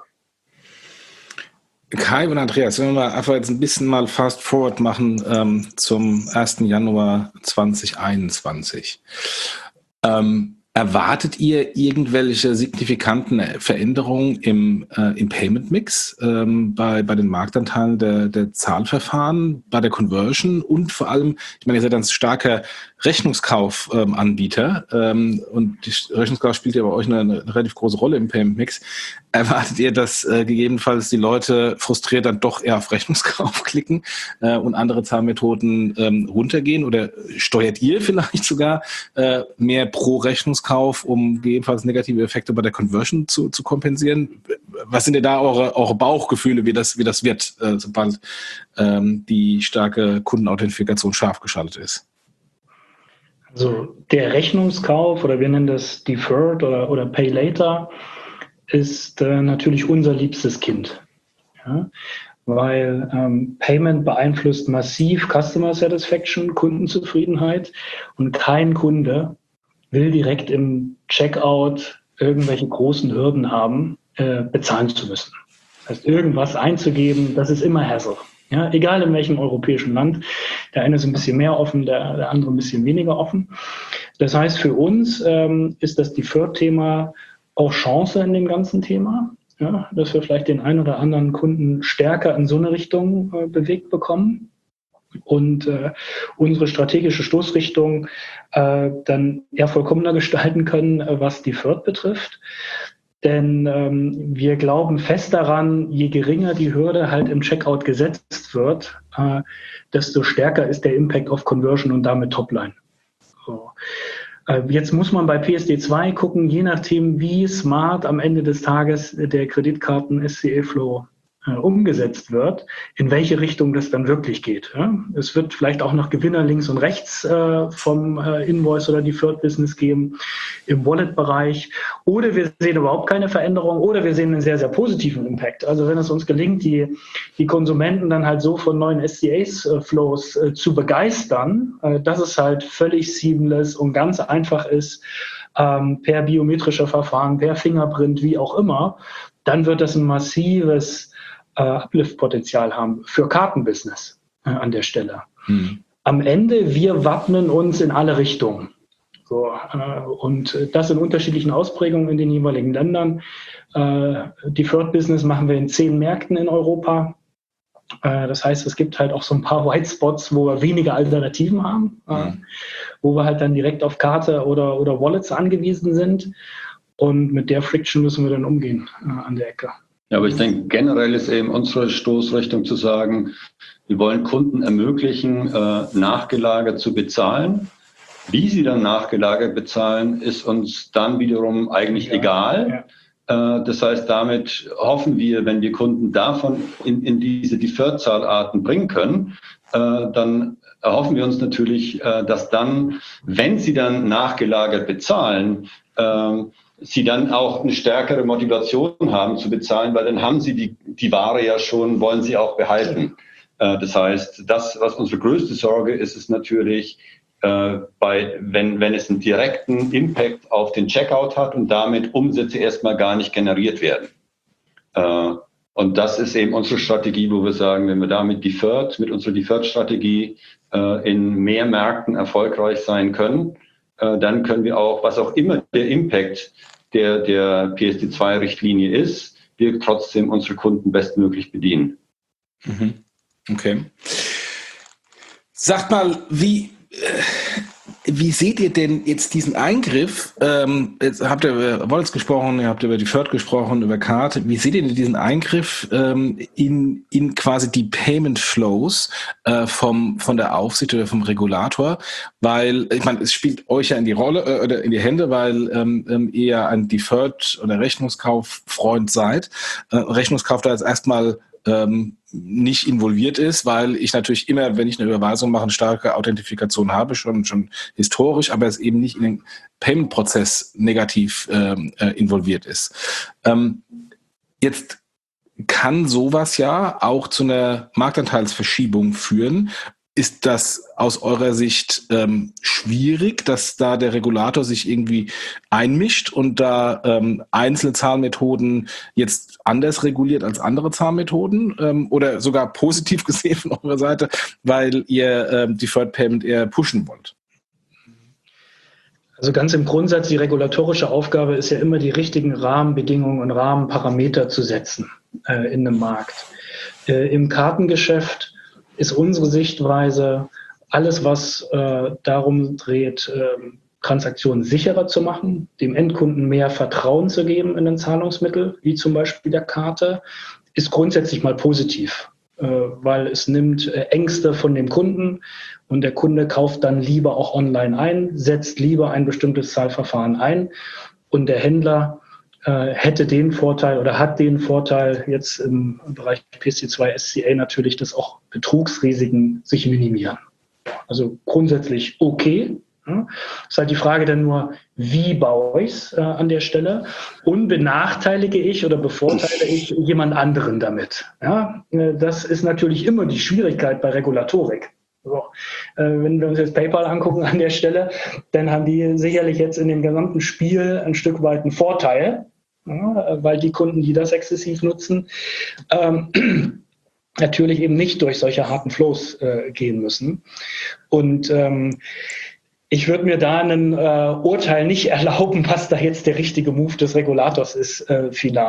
Kai und Andreas, wenn wir mal einfach jetzt ein bisschen mal fast forward machen zum 1. Januar 2021. Erwartet ihr irgendwelche signifikanten Veränderungen im Payment-Mix bei den Marktanteilen der Zahlverfahren, bei der Conversion und vor allem, ich meine, ihr seid ein starker Rechnungskauf-Anbieter und die Rechnungskauf spielt ja bei euch eine relativ große Rolle im Payment-Mix. Erwartet ihr, dass gegebenenfalls die Leute frustriert dann doch eher auf Rechnungskauf klicken und andere Zahlmethoden runtergehen? Oder steuert ihr vielleicht sogar mehr pro Rechnungskauf, um gegebenenfalls negative Effekte bei der Conversion zu kompensieren? Was sind denn da eure Bauchgefühle, wie das wird, sobald die starke Kundenauthentifikation scharf geschaltet ist? Also der Rechnungskauf, oder wir nennen das Deferred oder Pay Later, ist natürlich unser liebstes Kind. Ja? Weil Payment beeinflusst massiv Customer Satisfaction, Kundenzufriedenheit, und kein Kunde will direkt im Checkout irgendwelche großen Hürden haben, bezahlen zu müssen. Das heißt, irgendwas einzugeben, das ist immer Hassle. Ja, egal in welchem europäischen Land. Der eine ist ein bisschen mehr offen, der andere ein bisschen weniger offen. Das heißt, für uns ist das Deferred-Thema auch Chance in dem ganzen Thema, ja, dass wir vielleicht den einen oder anderen Kunden stärker in so eine Richtung bewegt bekommen und unsere strategische Stoßrichtung dann eher vollkommener gestalten können, was die Fürth betrifft. Denn wir glauben fest daran, je geringer die Hürde halt im Checkout gesetzt wird, desto stärker ist der Impact auf Conversion und damit Topline. So. Jetzt muss man bei PSD2 gucken, je nachdem, wie smart am Ende des Tages der Kreditkarten-SCA-Flow umgesetzt wird, in welche Richtung das dann wirklich geht. Ja? Es wird vielleicht auch noch Gewinner links und rechts vom Invoice oder die Deferred Business geben im Wallet-Bereich. Oder wir sehen überhaupt keine Veränderung oder wir sehen einen sehr, sehr positiven Impact. Also wenn es uns gelingt, die Konsumenten dann halt so von neuen SCA-Flows zu begeistern, dass es halt völlig seamless und ganz einfach ist, per biometrischer Verfahren, per Fingerprint, wie auch immer, dann wird das ein massives Uplift-Potenzial haben für Kartenbusiness an der Stelle. Am Ende, wir wappnen uns in alle Richtungen. So, und das in unterschiedlichen Ausprägungen in den jeweiligen Ländern. Deferred Business machen wir in 10 Märkten in Europa. Das heißt, es gibt halt auch so ein paar White Spots, wo wir weniger Alternativen haben, wo wir halt dann direkt auf Karte oder Wallets angewiesen sind. Und mit der Friction müssen wir dann umgehen an der Ecke. Ja, aber ich denke, generell ist eben unsere Stoßrichtung zu sagen, wir wollen Kunden ermöglichen, nachgelagert zu bezahlen. Wie sie dann nachgelagert bezahlen, ist uns dann wiederum eigentlich egal. Ja. Das heißt, damit hoffen wir, wenn wir Kunden davon in diese Deferred-Zahlarten bringen können, dann erhoffen wir uns natürlich, dass dann, wenn sie dann nachgelagert bezahlen, sie dann auch eine stärkere Motivation haben zu bezahlen, weil dann haben sie die Ware ja schon, wollen sie auch behalten. Das heißt, das, was unsere größte Sorge ist, ist natürlich, wenn es einen direkten Impact auf den Checkout hat und damit Umsätze erstmal gar nicht generiert werden. Und das ist eben unsere Strategie, wo wir sagen, wenn wir da mit unserer Deferred-Strategie in mehr Märkten erfolgreich sein können, dann können wir auch, was auch immer der Impact der PSD2-Richtlinie ist, wir trotzdem unsere Kunden bestmöglich bedienen. Okay. Sagt mal, wie seht ihr denn jetzt diesen Eingriff? Jetzt habt ihr über Wallets gesprochen, ihr habt über Deferred gesprochen, über Karte. Wie seht ihr denn diesen Eingriff in quasi die Payment Flows von der Aufsicht oder vom Regulator? Weil, ich meine, es spielt euch ja in die Rolle oder in die Hände, weil ihr ja ein Deferred oder Rechnungskauffreund seid. Rechnungskauf da jetzt erstmal nicht involviert ist, weil ich natürlich immer, wenn ich eine Überweisung mache, eine starke Authentifikation habe, schon historisch, aber es eben nicht in den Payment-Prozess negativ involviert ist. Jetzt kann sowas ja auch zu einer Marktanteilsverschiebung führen. Ist das aus eurer Sicht schwierig, dass da der Regulator sich irgendwie einmischt und da einzelne Zahlmethoden jetzt anders reguliert als andere Zahlmethoden oder sogar positiv gesehen von eurer Seite, weil ihr Deferred Payment eher pushen wollt? Also ganz im Grundsatz, die regulatorische Aufgabe ist ja immer, die richtigen Rahmenbedingungen und Rahmenparameter zu setzen in einem Markt. Im Kartengeschäft ist unsere Sichtweise, alles, was darum dreht, Transaktionen sicherer zu machen, dem Endkunden mehr Vertrauen zu geben in ein Zahlungsmittel, wie zum Beispiel der Karte, ist grundsätzlich mal positiv, weil es nimmt Ängste von dem Kunden und der Kunde kauft dann lieber auch online ein, setzt lieber ein bestimmtes Zahlverfahren ein und der Händler hätte den Vorteil oder hat den Vorteil jetzt im Bereich PSD2 SCA natürlich, dass auch Betrugsrisiken sich minimieren. Also grundsätzlich okay. Ist halt die Frage dann nur, wie baue ich es an der Stelle und benachteilige ich oder bevorteile ich jemand anderen damit. Ja, das ist natürlich immer die Schwierigkeit bei Regulatorik. So. Wenn wir uns jetzt PayPal angucken an der Stelle, dann haben die sicherlich jetzt in dem gesamten Spiel ein Stück weit einen Vorteil, ja, weil die Kunden, die das exzessiv nutzen, natürlich eben nicht durch solche harten Flows gehen müssen. Und ich würde mir da ein Urteil nicht erlauben, was da jetzt der richtige Move des Regulators ist, final.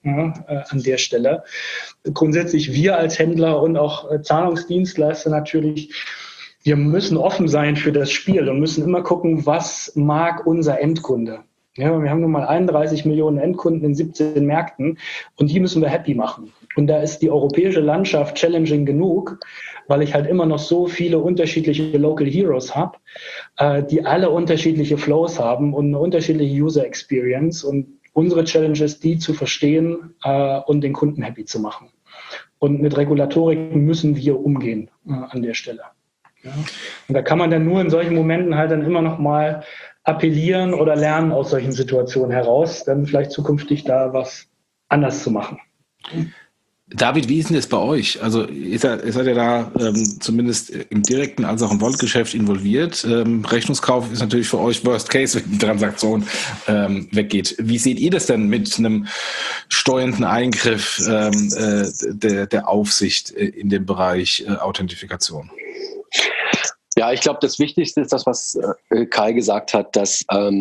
an der Stelle. Grundsätzlich wir als Händler und auch Zahlungsdienstleister natürlich, wir müssen offen sein für das Spiel und müssen immer gucken, was mag unser Endkunde. Ja, wir haben nun mal 31 Millionen Endkunden in 17 Märkten und die müssen wir happy machen. Und da ist die europäische Landschaft challenging genug, weil ich halt immer noch so viele unterschiedliche Local Heroes habe, die alle unterschiedliche Flows haben und eine unterschiedliche User Experience. Und unsere Challenge ist, die zu verstehen und den Kunden happy zu machen. Und mit Regulatorik müssen wir umgehen an der Stelle. Ja. Und da kann man dann nur in solchen Momenten halt dann immer noch mal appellieren oder lernen aus solchen Situationen heraus, dann vielleicht zukünftig da was anders zu machen. David, wie ist denn das bei euch? Also ihr seid ja da zumindest im direkten als auch im Wallet-Geschäft involviert. Rechnungskauf ist natürlich für euch Worst Case, wenn die Transaktion weggeht. Wie seht ihr das denn mit einem steuernden Eingriff der Aufsicht in dem Bereich Authentifikation? Ja, ich glaube, das Wichtigste ist das, was Kai gesagt hat, dass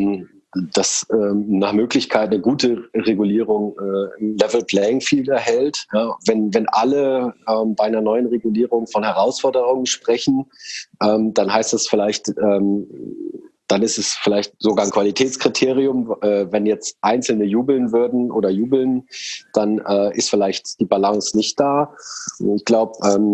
nach Möglichkeit eine gute Regulierung ein Level Playing Field erhält. Ja, wenn alle bei einer neuen Regulierung von Herausforderungen sprechen, dann heißt das vielleicht, dann ist es vielleicht sogar ein Qualitätskriterium. Wenn jetzt Einzelne jubeln würden oder jubeln, dann ist vielleicht die Balance nicht da. Ich glaube,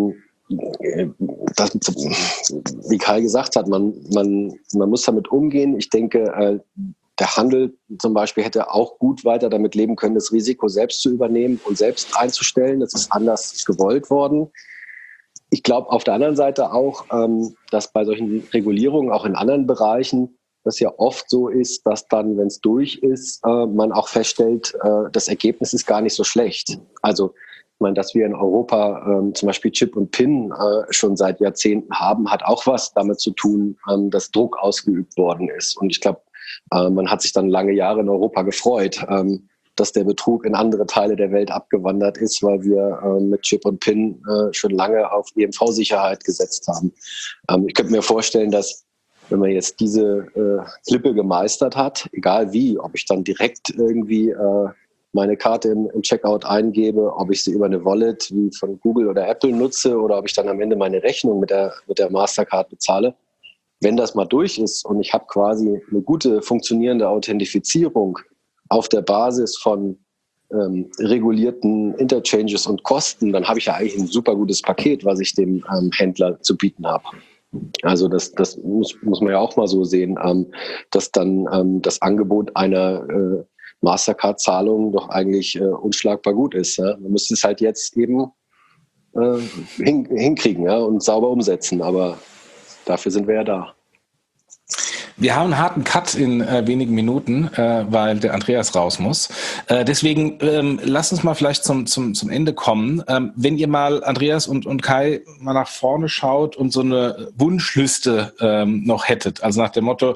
wie Kai gesagt hat, man muss damit umgehen. Ich denke, der Handel zum Beispiel hätte auch gut weiter damit leben können, das Risiko selbst zu übernehmen und selbst einzustellen. Das ist anders gewollt worden. Ich glaube auf der anderen Seite auch, dass bei solchen Regulierungen, auch in anderen Bereichen, das ja oft so ist, dass dann, wenn es durch ist, man auch feststellt, das Ergebnis ist gar nicht so schlecht. Also ich meine, dass wir in Europa zum Beispiel Chip und PIN schon seit Jahrzehnten haben, hat auch was damit zu tun, dass Druck ausgeübt worden ist. Und ich glaube, man hat sich dann lange Jahre in Europa gefreut, dass der Betrug in andere Teile der Welt abgewandert ist, weil wir mit Chip und PIN schon lange auf EMV-Sicherheit gesetzt haben. Ich könnte mir vorstellen, dass wenn man jetzt diese Klippe gemeistert hat, egal wie, ob ich dann direkt irgendwie meine Karte im Checkout eingebe, ob ich sie über eine Wallet wie von Google oder Apple nutze oder ob ich dann am Ende meine Rechnung mit der Mastercard bezahle. Wenn das mal durch ist und ich habe quasi eine gute funktionierende Authentifizierung auf der Basis von regulierten Interchanges und Kosten, dann habe ich ja eigentlich ein super gutes Paket, was ich dem Händler zu bieten habe. Also das muss man ja auch mal so sehen, dass dann das Angebot einer Mastercard-Zahlung doch eigentlich unschlagbar gut ist. Ja? Man müsste es halt jetzt eben hinkriegen, ja, und sauber umsetzen, aber dafür sind wir ja da. Wir haben einen harten Cut in wenigen Minuten, weil der Andreas raus muss. Deswegen lasst uns mal vielleicht zum Ende kommen. Wenn ihr mal, Andreas und Kai, mal nach vorne schaut und so eine Wunschliste noch hättet, also nach dem Motto,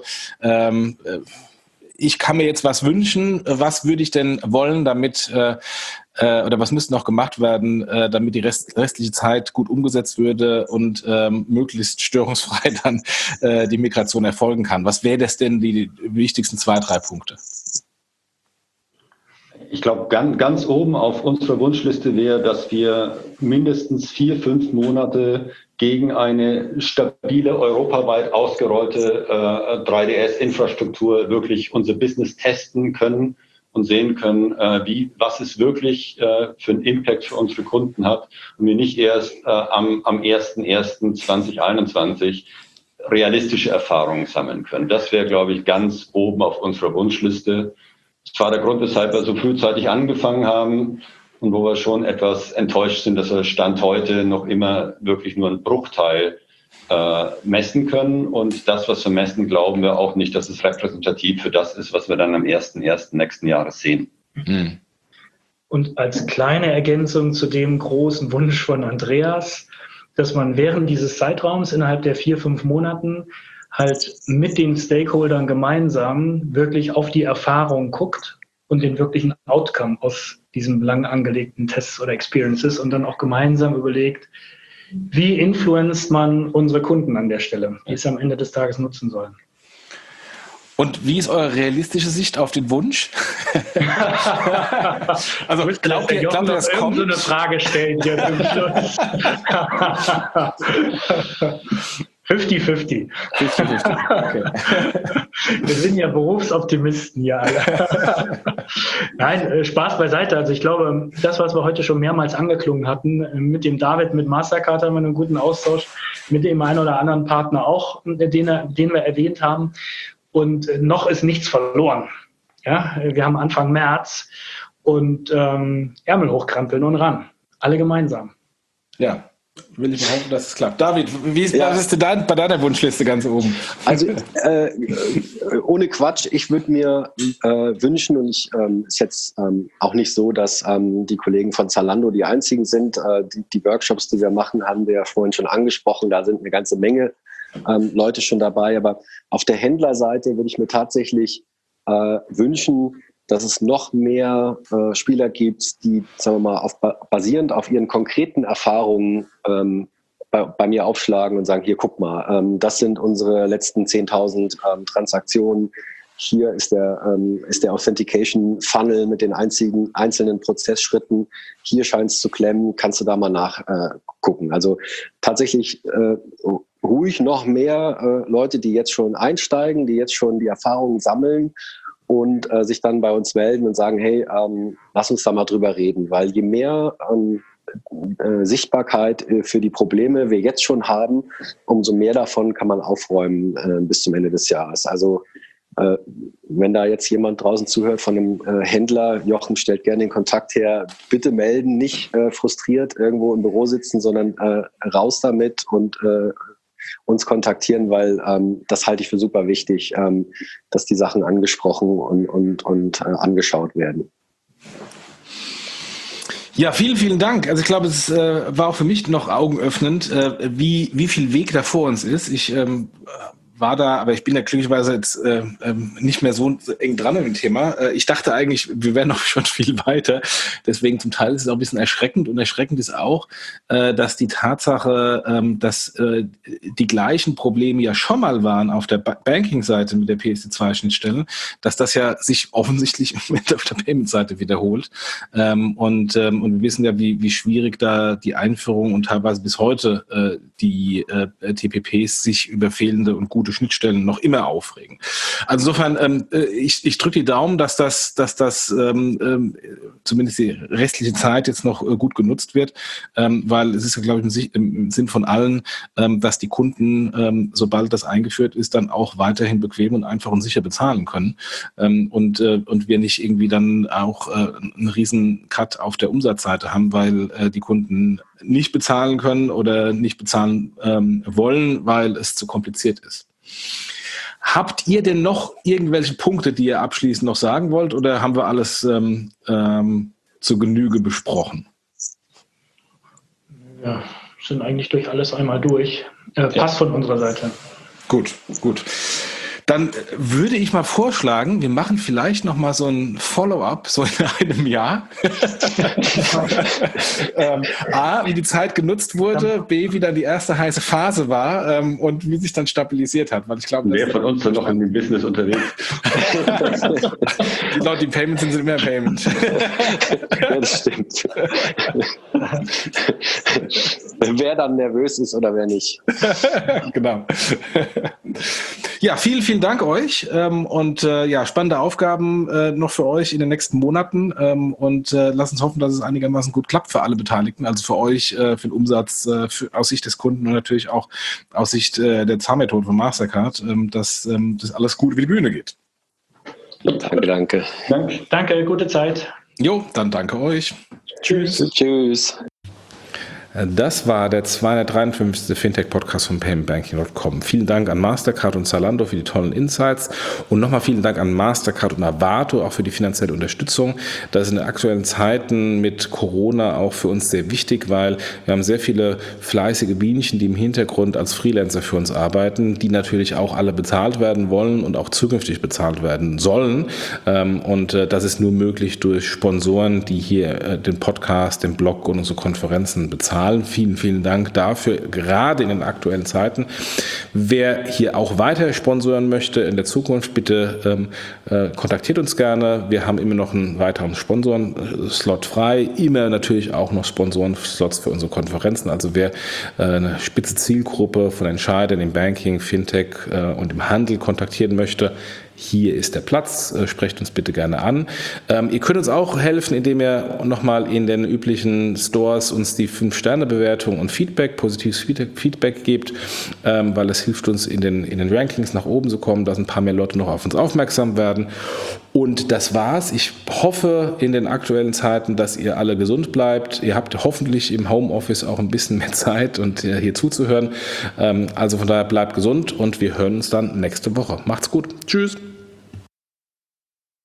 ich kann mir jetzt was wünschen, was würde ich denn wollen, damit oder was müsste noch gemacht werden, damit die restliche Zeit gut umgesetzt würde und möglichst störungsfrei dann die Migration erfolgen kann. Was wäre das denn die wichtigsten 2, 3 Punkte? Ich glaube, ganz oben auf unserer Wunschliste wäre, dass wir mindestens 4, 5 Monate gegen eine stabile, europaweit ausgerollte 3DS-Infrastruktur wirklich unser Business testen können und sehen können, was es wirklich für einen Impact für unsere Kunden hat und wir nicht erst am 01.01.2021 realistische Erfahrungen sammeln können. Das wäre, glaube ich, ganz oben auf unserer Wunschliste. Das war der Grund, weshalb wir so frühzeitig angefangen haben und wo wir schon etwas enttäuscht sind, dass wir Stand heute noch immer wirklich nur einen Bruchteil messen können. Und das, was wir messen, glauben wir auch nicht, dass es repräsentativ für das ist, was wir dann am 1.1. nächsten Jahres sehen. Mhm. Und als kleine Ergänzung zu dem großen Wunsch von Andreas, dass man während dieses Zeitraums innerhalb der 4, 5 Monaten halt mit den Stakeholdern gemeinsam wirklich auf die Erfahrung guckt und den wirklichen Outcome aus diesem lang angelegten Tests oder Experiences und dann auch gemeinsam überlegt, wie influenzt man unsere Kunden an der Stelle, die es am Ende des Tages nutzen sollen. Und wie ist eure realistische Sicht auf den Wunsch? Also glaubt ihr, das kommt? So eine Frage stellen hier zum Schluss. 50-50. 50-50, okay. Wir sind ja Berufsoptimisten hier alle. Nein, Spaß beiseite. Also ich glaube, das, was wir heute schon mehrmals angeklungen hatten, mit dem David, mit Mastercard haben wir einen guten Austausch, mit dem einen oder anderen Partner auch, den wir erwähnt haben. Und noch ist nichts verloren. Ja, wir haben Anfang März und Ärmel hochkrempeln und ran. Alle gemeinsam. Ja. Will ich behaupten, dass es klappt. David, was ist denn bei deiner Wunschliste ganz oben? Also ohne Quatsch, ich würde mir wünschen, und ist jetzt auch nicht so, dass die Kollegen von Zalando die einzigen sind. Die Workshops, die wir machen, haben wir ja vorhin schon angesprochen. Da sind eine ganze Menge Leute schon dabei. Aber auf der Händlerseite würde ich mir tatsächlich wünschen, dass es noch mehr Spieler gibt, die, sagen wir mal, basierend auf ihren konkreten Erfahrungen bei mir aufschlagen und sagen, hier, guck mal, das sind unsere letzten 10.000 Transaktionen. Hier ist der Authentication Funnel mit den einzelnen Prozessschritten. Hier scheint es zu klemmen. Kannst du da mal nachgucken? Also tatsächlich ruhig noch mehr Leute, die jetzt schon einsteigen, die jetzt schon die Erfahrungen sammeln und sich dann bei uns melden und sagen, hey, lass uns da mal drüber reden. Weil je mehr Sichtbarkeit für die Probleme wir jetzt schon haben, umso mehr davon kann man aufräumen bis zum Ende des Jahres. Also wenn da jetzt jemand draußen zuhört von einem Händler, Jochen stellt gerne den Kontakt her, bitte melden, nicht frustriert irgendwo im Büro sitzen, sondern raus damit und uns kontaktieren, weil das halte ich für super wichtig, dass die Sachen angesprochen und angeschaut werden. Ja, vielen, vielen Dank. Also ich glaube, es war auch für mich noch augenöffnend, wie viel Weg da vor uns ist. Ich war da, aber ich bin da glücklicherweise jetzt nicht mehr so eng dran im Thema. Ich dachte eigentlich, wir wären noch schon viel weiter. Deswegen zum Teil ist es auch ein bisschen erschreckend. Und erschreckend ist auch, dass die Tatsache, dass die gleichen Probleme ja schon mal waren auf der Banking-Seite mit der PSD2-Schnittstelle, dass das ja sich offensichtlich im Moment auf der Payment-Seite wiederholt. Und wir wissen ja, wie schwierig da die Einführung und teilweise bis heute die TPPs sich über fehlende und gute Schnittstellen noch immer aufregen. Also insofern, ich drücke die Daumen, dass das zumindest die restliche Zeit jetzt noch gut genutzt wird, weil es ist ja, glaube ich, im Sinn von allen, dass die Kunden, sobald das eingeführt ist, dann auch weiterhin bequem und einfach und sicher bezahlen können und wir nicht irgendwie dann auch einen riesen Cut auf der Umsatzseite haben, weil die Kunden nicht bezahlen können oder nicht bezahlen wollen, weil es zu kompliziert ist. Habt ihr denn noch irgendwelche Punkte, die ihr abschließend noch sagen wollt, oder haben wir alles zur Genüge besprochen? Ja, sind eigentlich durch alles einmal durch. Passt von unserer Seite. Gut. Dann würde ich mal vorschlagen, wir machen vielleicht noch mal so ein Follow-up, so in einem Jahr. A, wie die Zeit genutzt wurde, B, wie dann die erste heiße Phase war und wie sich dann stabilisiert hat. Weil ich glaube, wer von uns dann noch in dem Business unterwegs? Die Leute, die Payment sind immer Payment. Ja, das stimmt. Wer dann nervös ist oder wer nicht. Genau. Ja, vielen, vielen Dank euch und spannende Aufgaben noch für euch in den nächsten Monaten und lasst uns hoffen, dass es einigermaßen gut klappt für alle Beteiligten, also für euch, für den Umsatz, aus Sicht des Kunden und natürlich auch aus Sicht der Zahlmethode von Mastercard, dass das alles gut über die Bühne geht. Danke. Danke, gute Zeit. Jo, dann danke euch. Tschüss. Das war der 253. Fintech-Podcast von paymentbanking.com. Vielen Dank an Mastercard und Zalando für die tollen Insights und nochmal vielen Dank an Mastercard und Avato auch für die finanzielle Unterstützung. Das ist in den aktuellen Zeiten mit Corona auch für uns sehr wichtig, weil wir haben sehr viele fleißige Bienchen, die im Hintergrund als Freelancer für uns arbeiten, die natürlich auch alle bezahlt werden wollen und auch zukünftig bezahlt werden sollen. Und das ist nur möglich durch Sponsoren, die hier den Podcast, den Blog und unsere Konferenzen bezahlen. zahlen. Vielen, vielen Dank dafür, gerade in den aktuellen Zeiten. Wer hier auch weiter sponsoren möchte in der Zukunft, bitte kontaktiert uns gerne. Wir haben immer noch einen weiteren Sponsoren-Slot frei. Immer natürlich auch noch Sponsoren-Slots für unsere Konferenzen. Also wer eine spitze Zielgruppe von Entscheidern im Banking, Fintech und im Handel kontaktieren möchte, hier ist der Platz, sprecht uns bitte gerne an. Ihr könnt uns auch helfen, indem ihr nochmal in den üblichen Stores uns die 5-Sterne-Bewertung und Feedback, positives Feedback gebt, weil es hilft uns in den Rankings nach oben zu kommen, dass ein paar mehr Leute noch auf uns aufmerksam werden. Und das war's. Ich hoffe in den aktuellen Zeiten, dass ihr alle gesund bleibt. Ihr habt hoffentlich im Homeoffice auch ein bisschen mehr Zeit und hier zuzuhören. Also von daher bleibt gesund und wir hören uns dann nächste Woche. Macht's gut. Tschüss.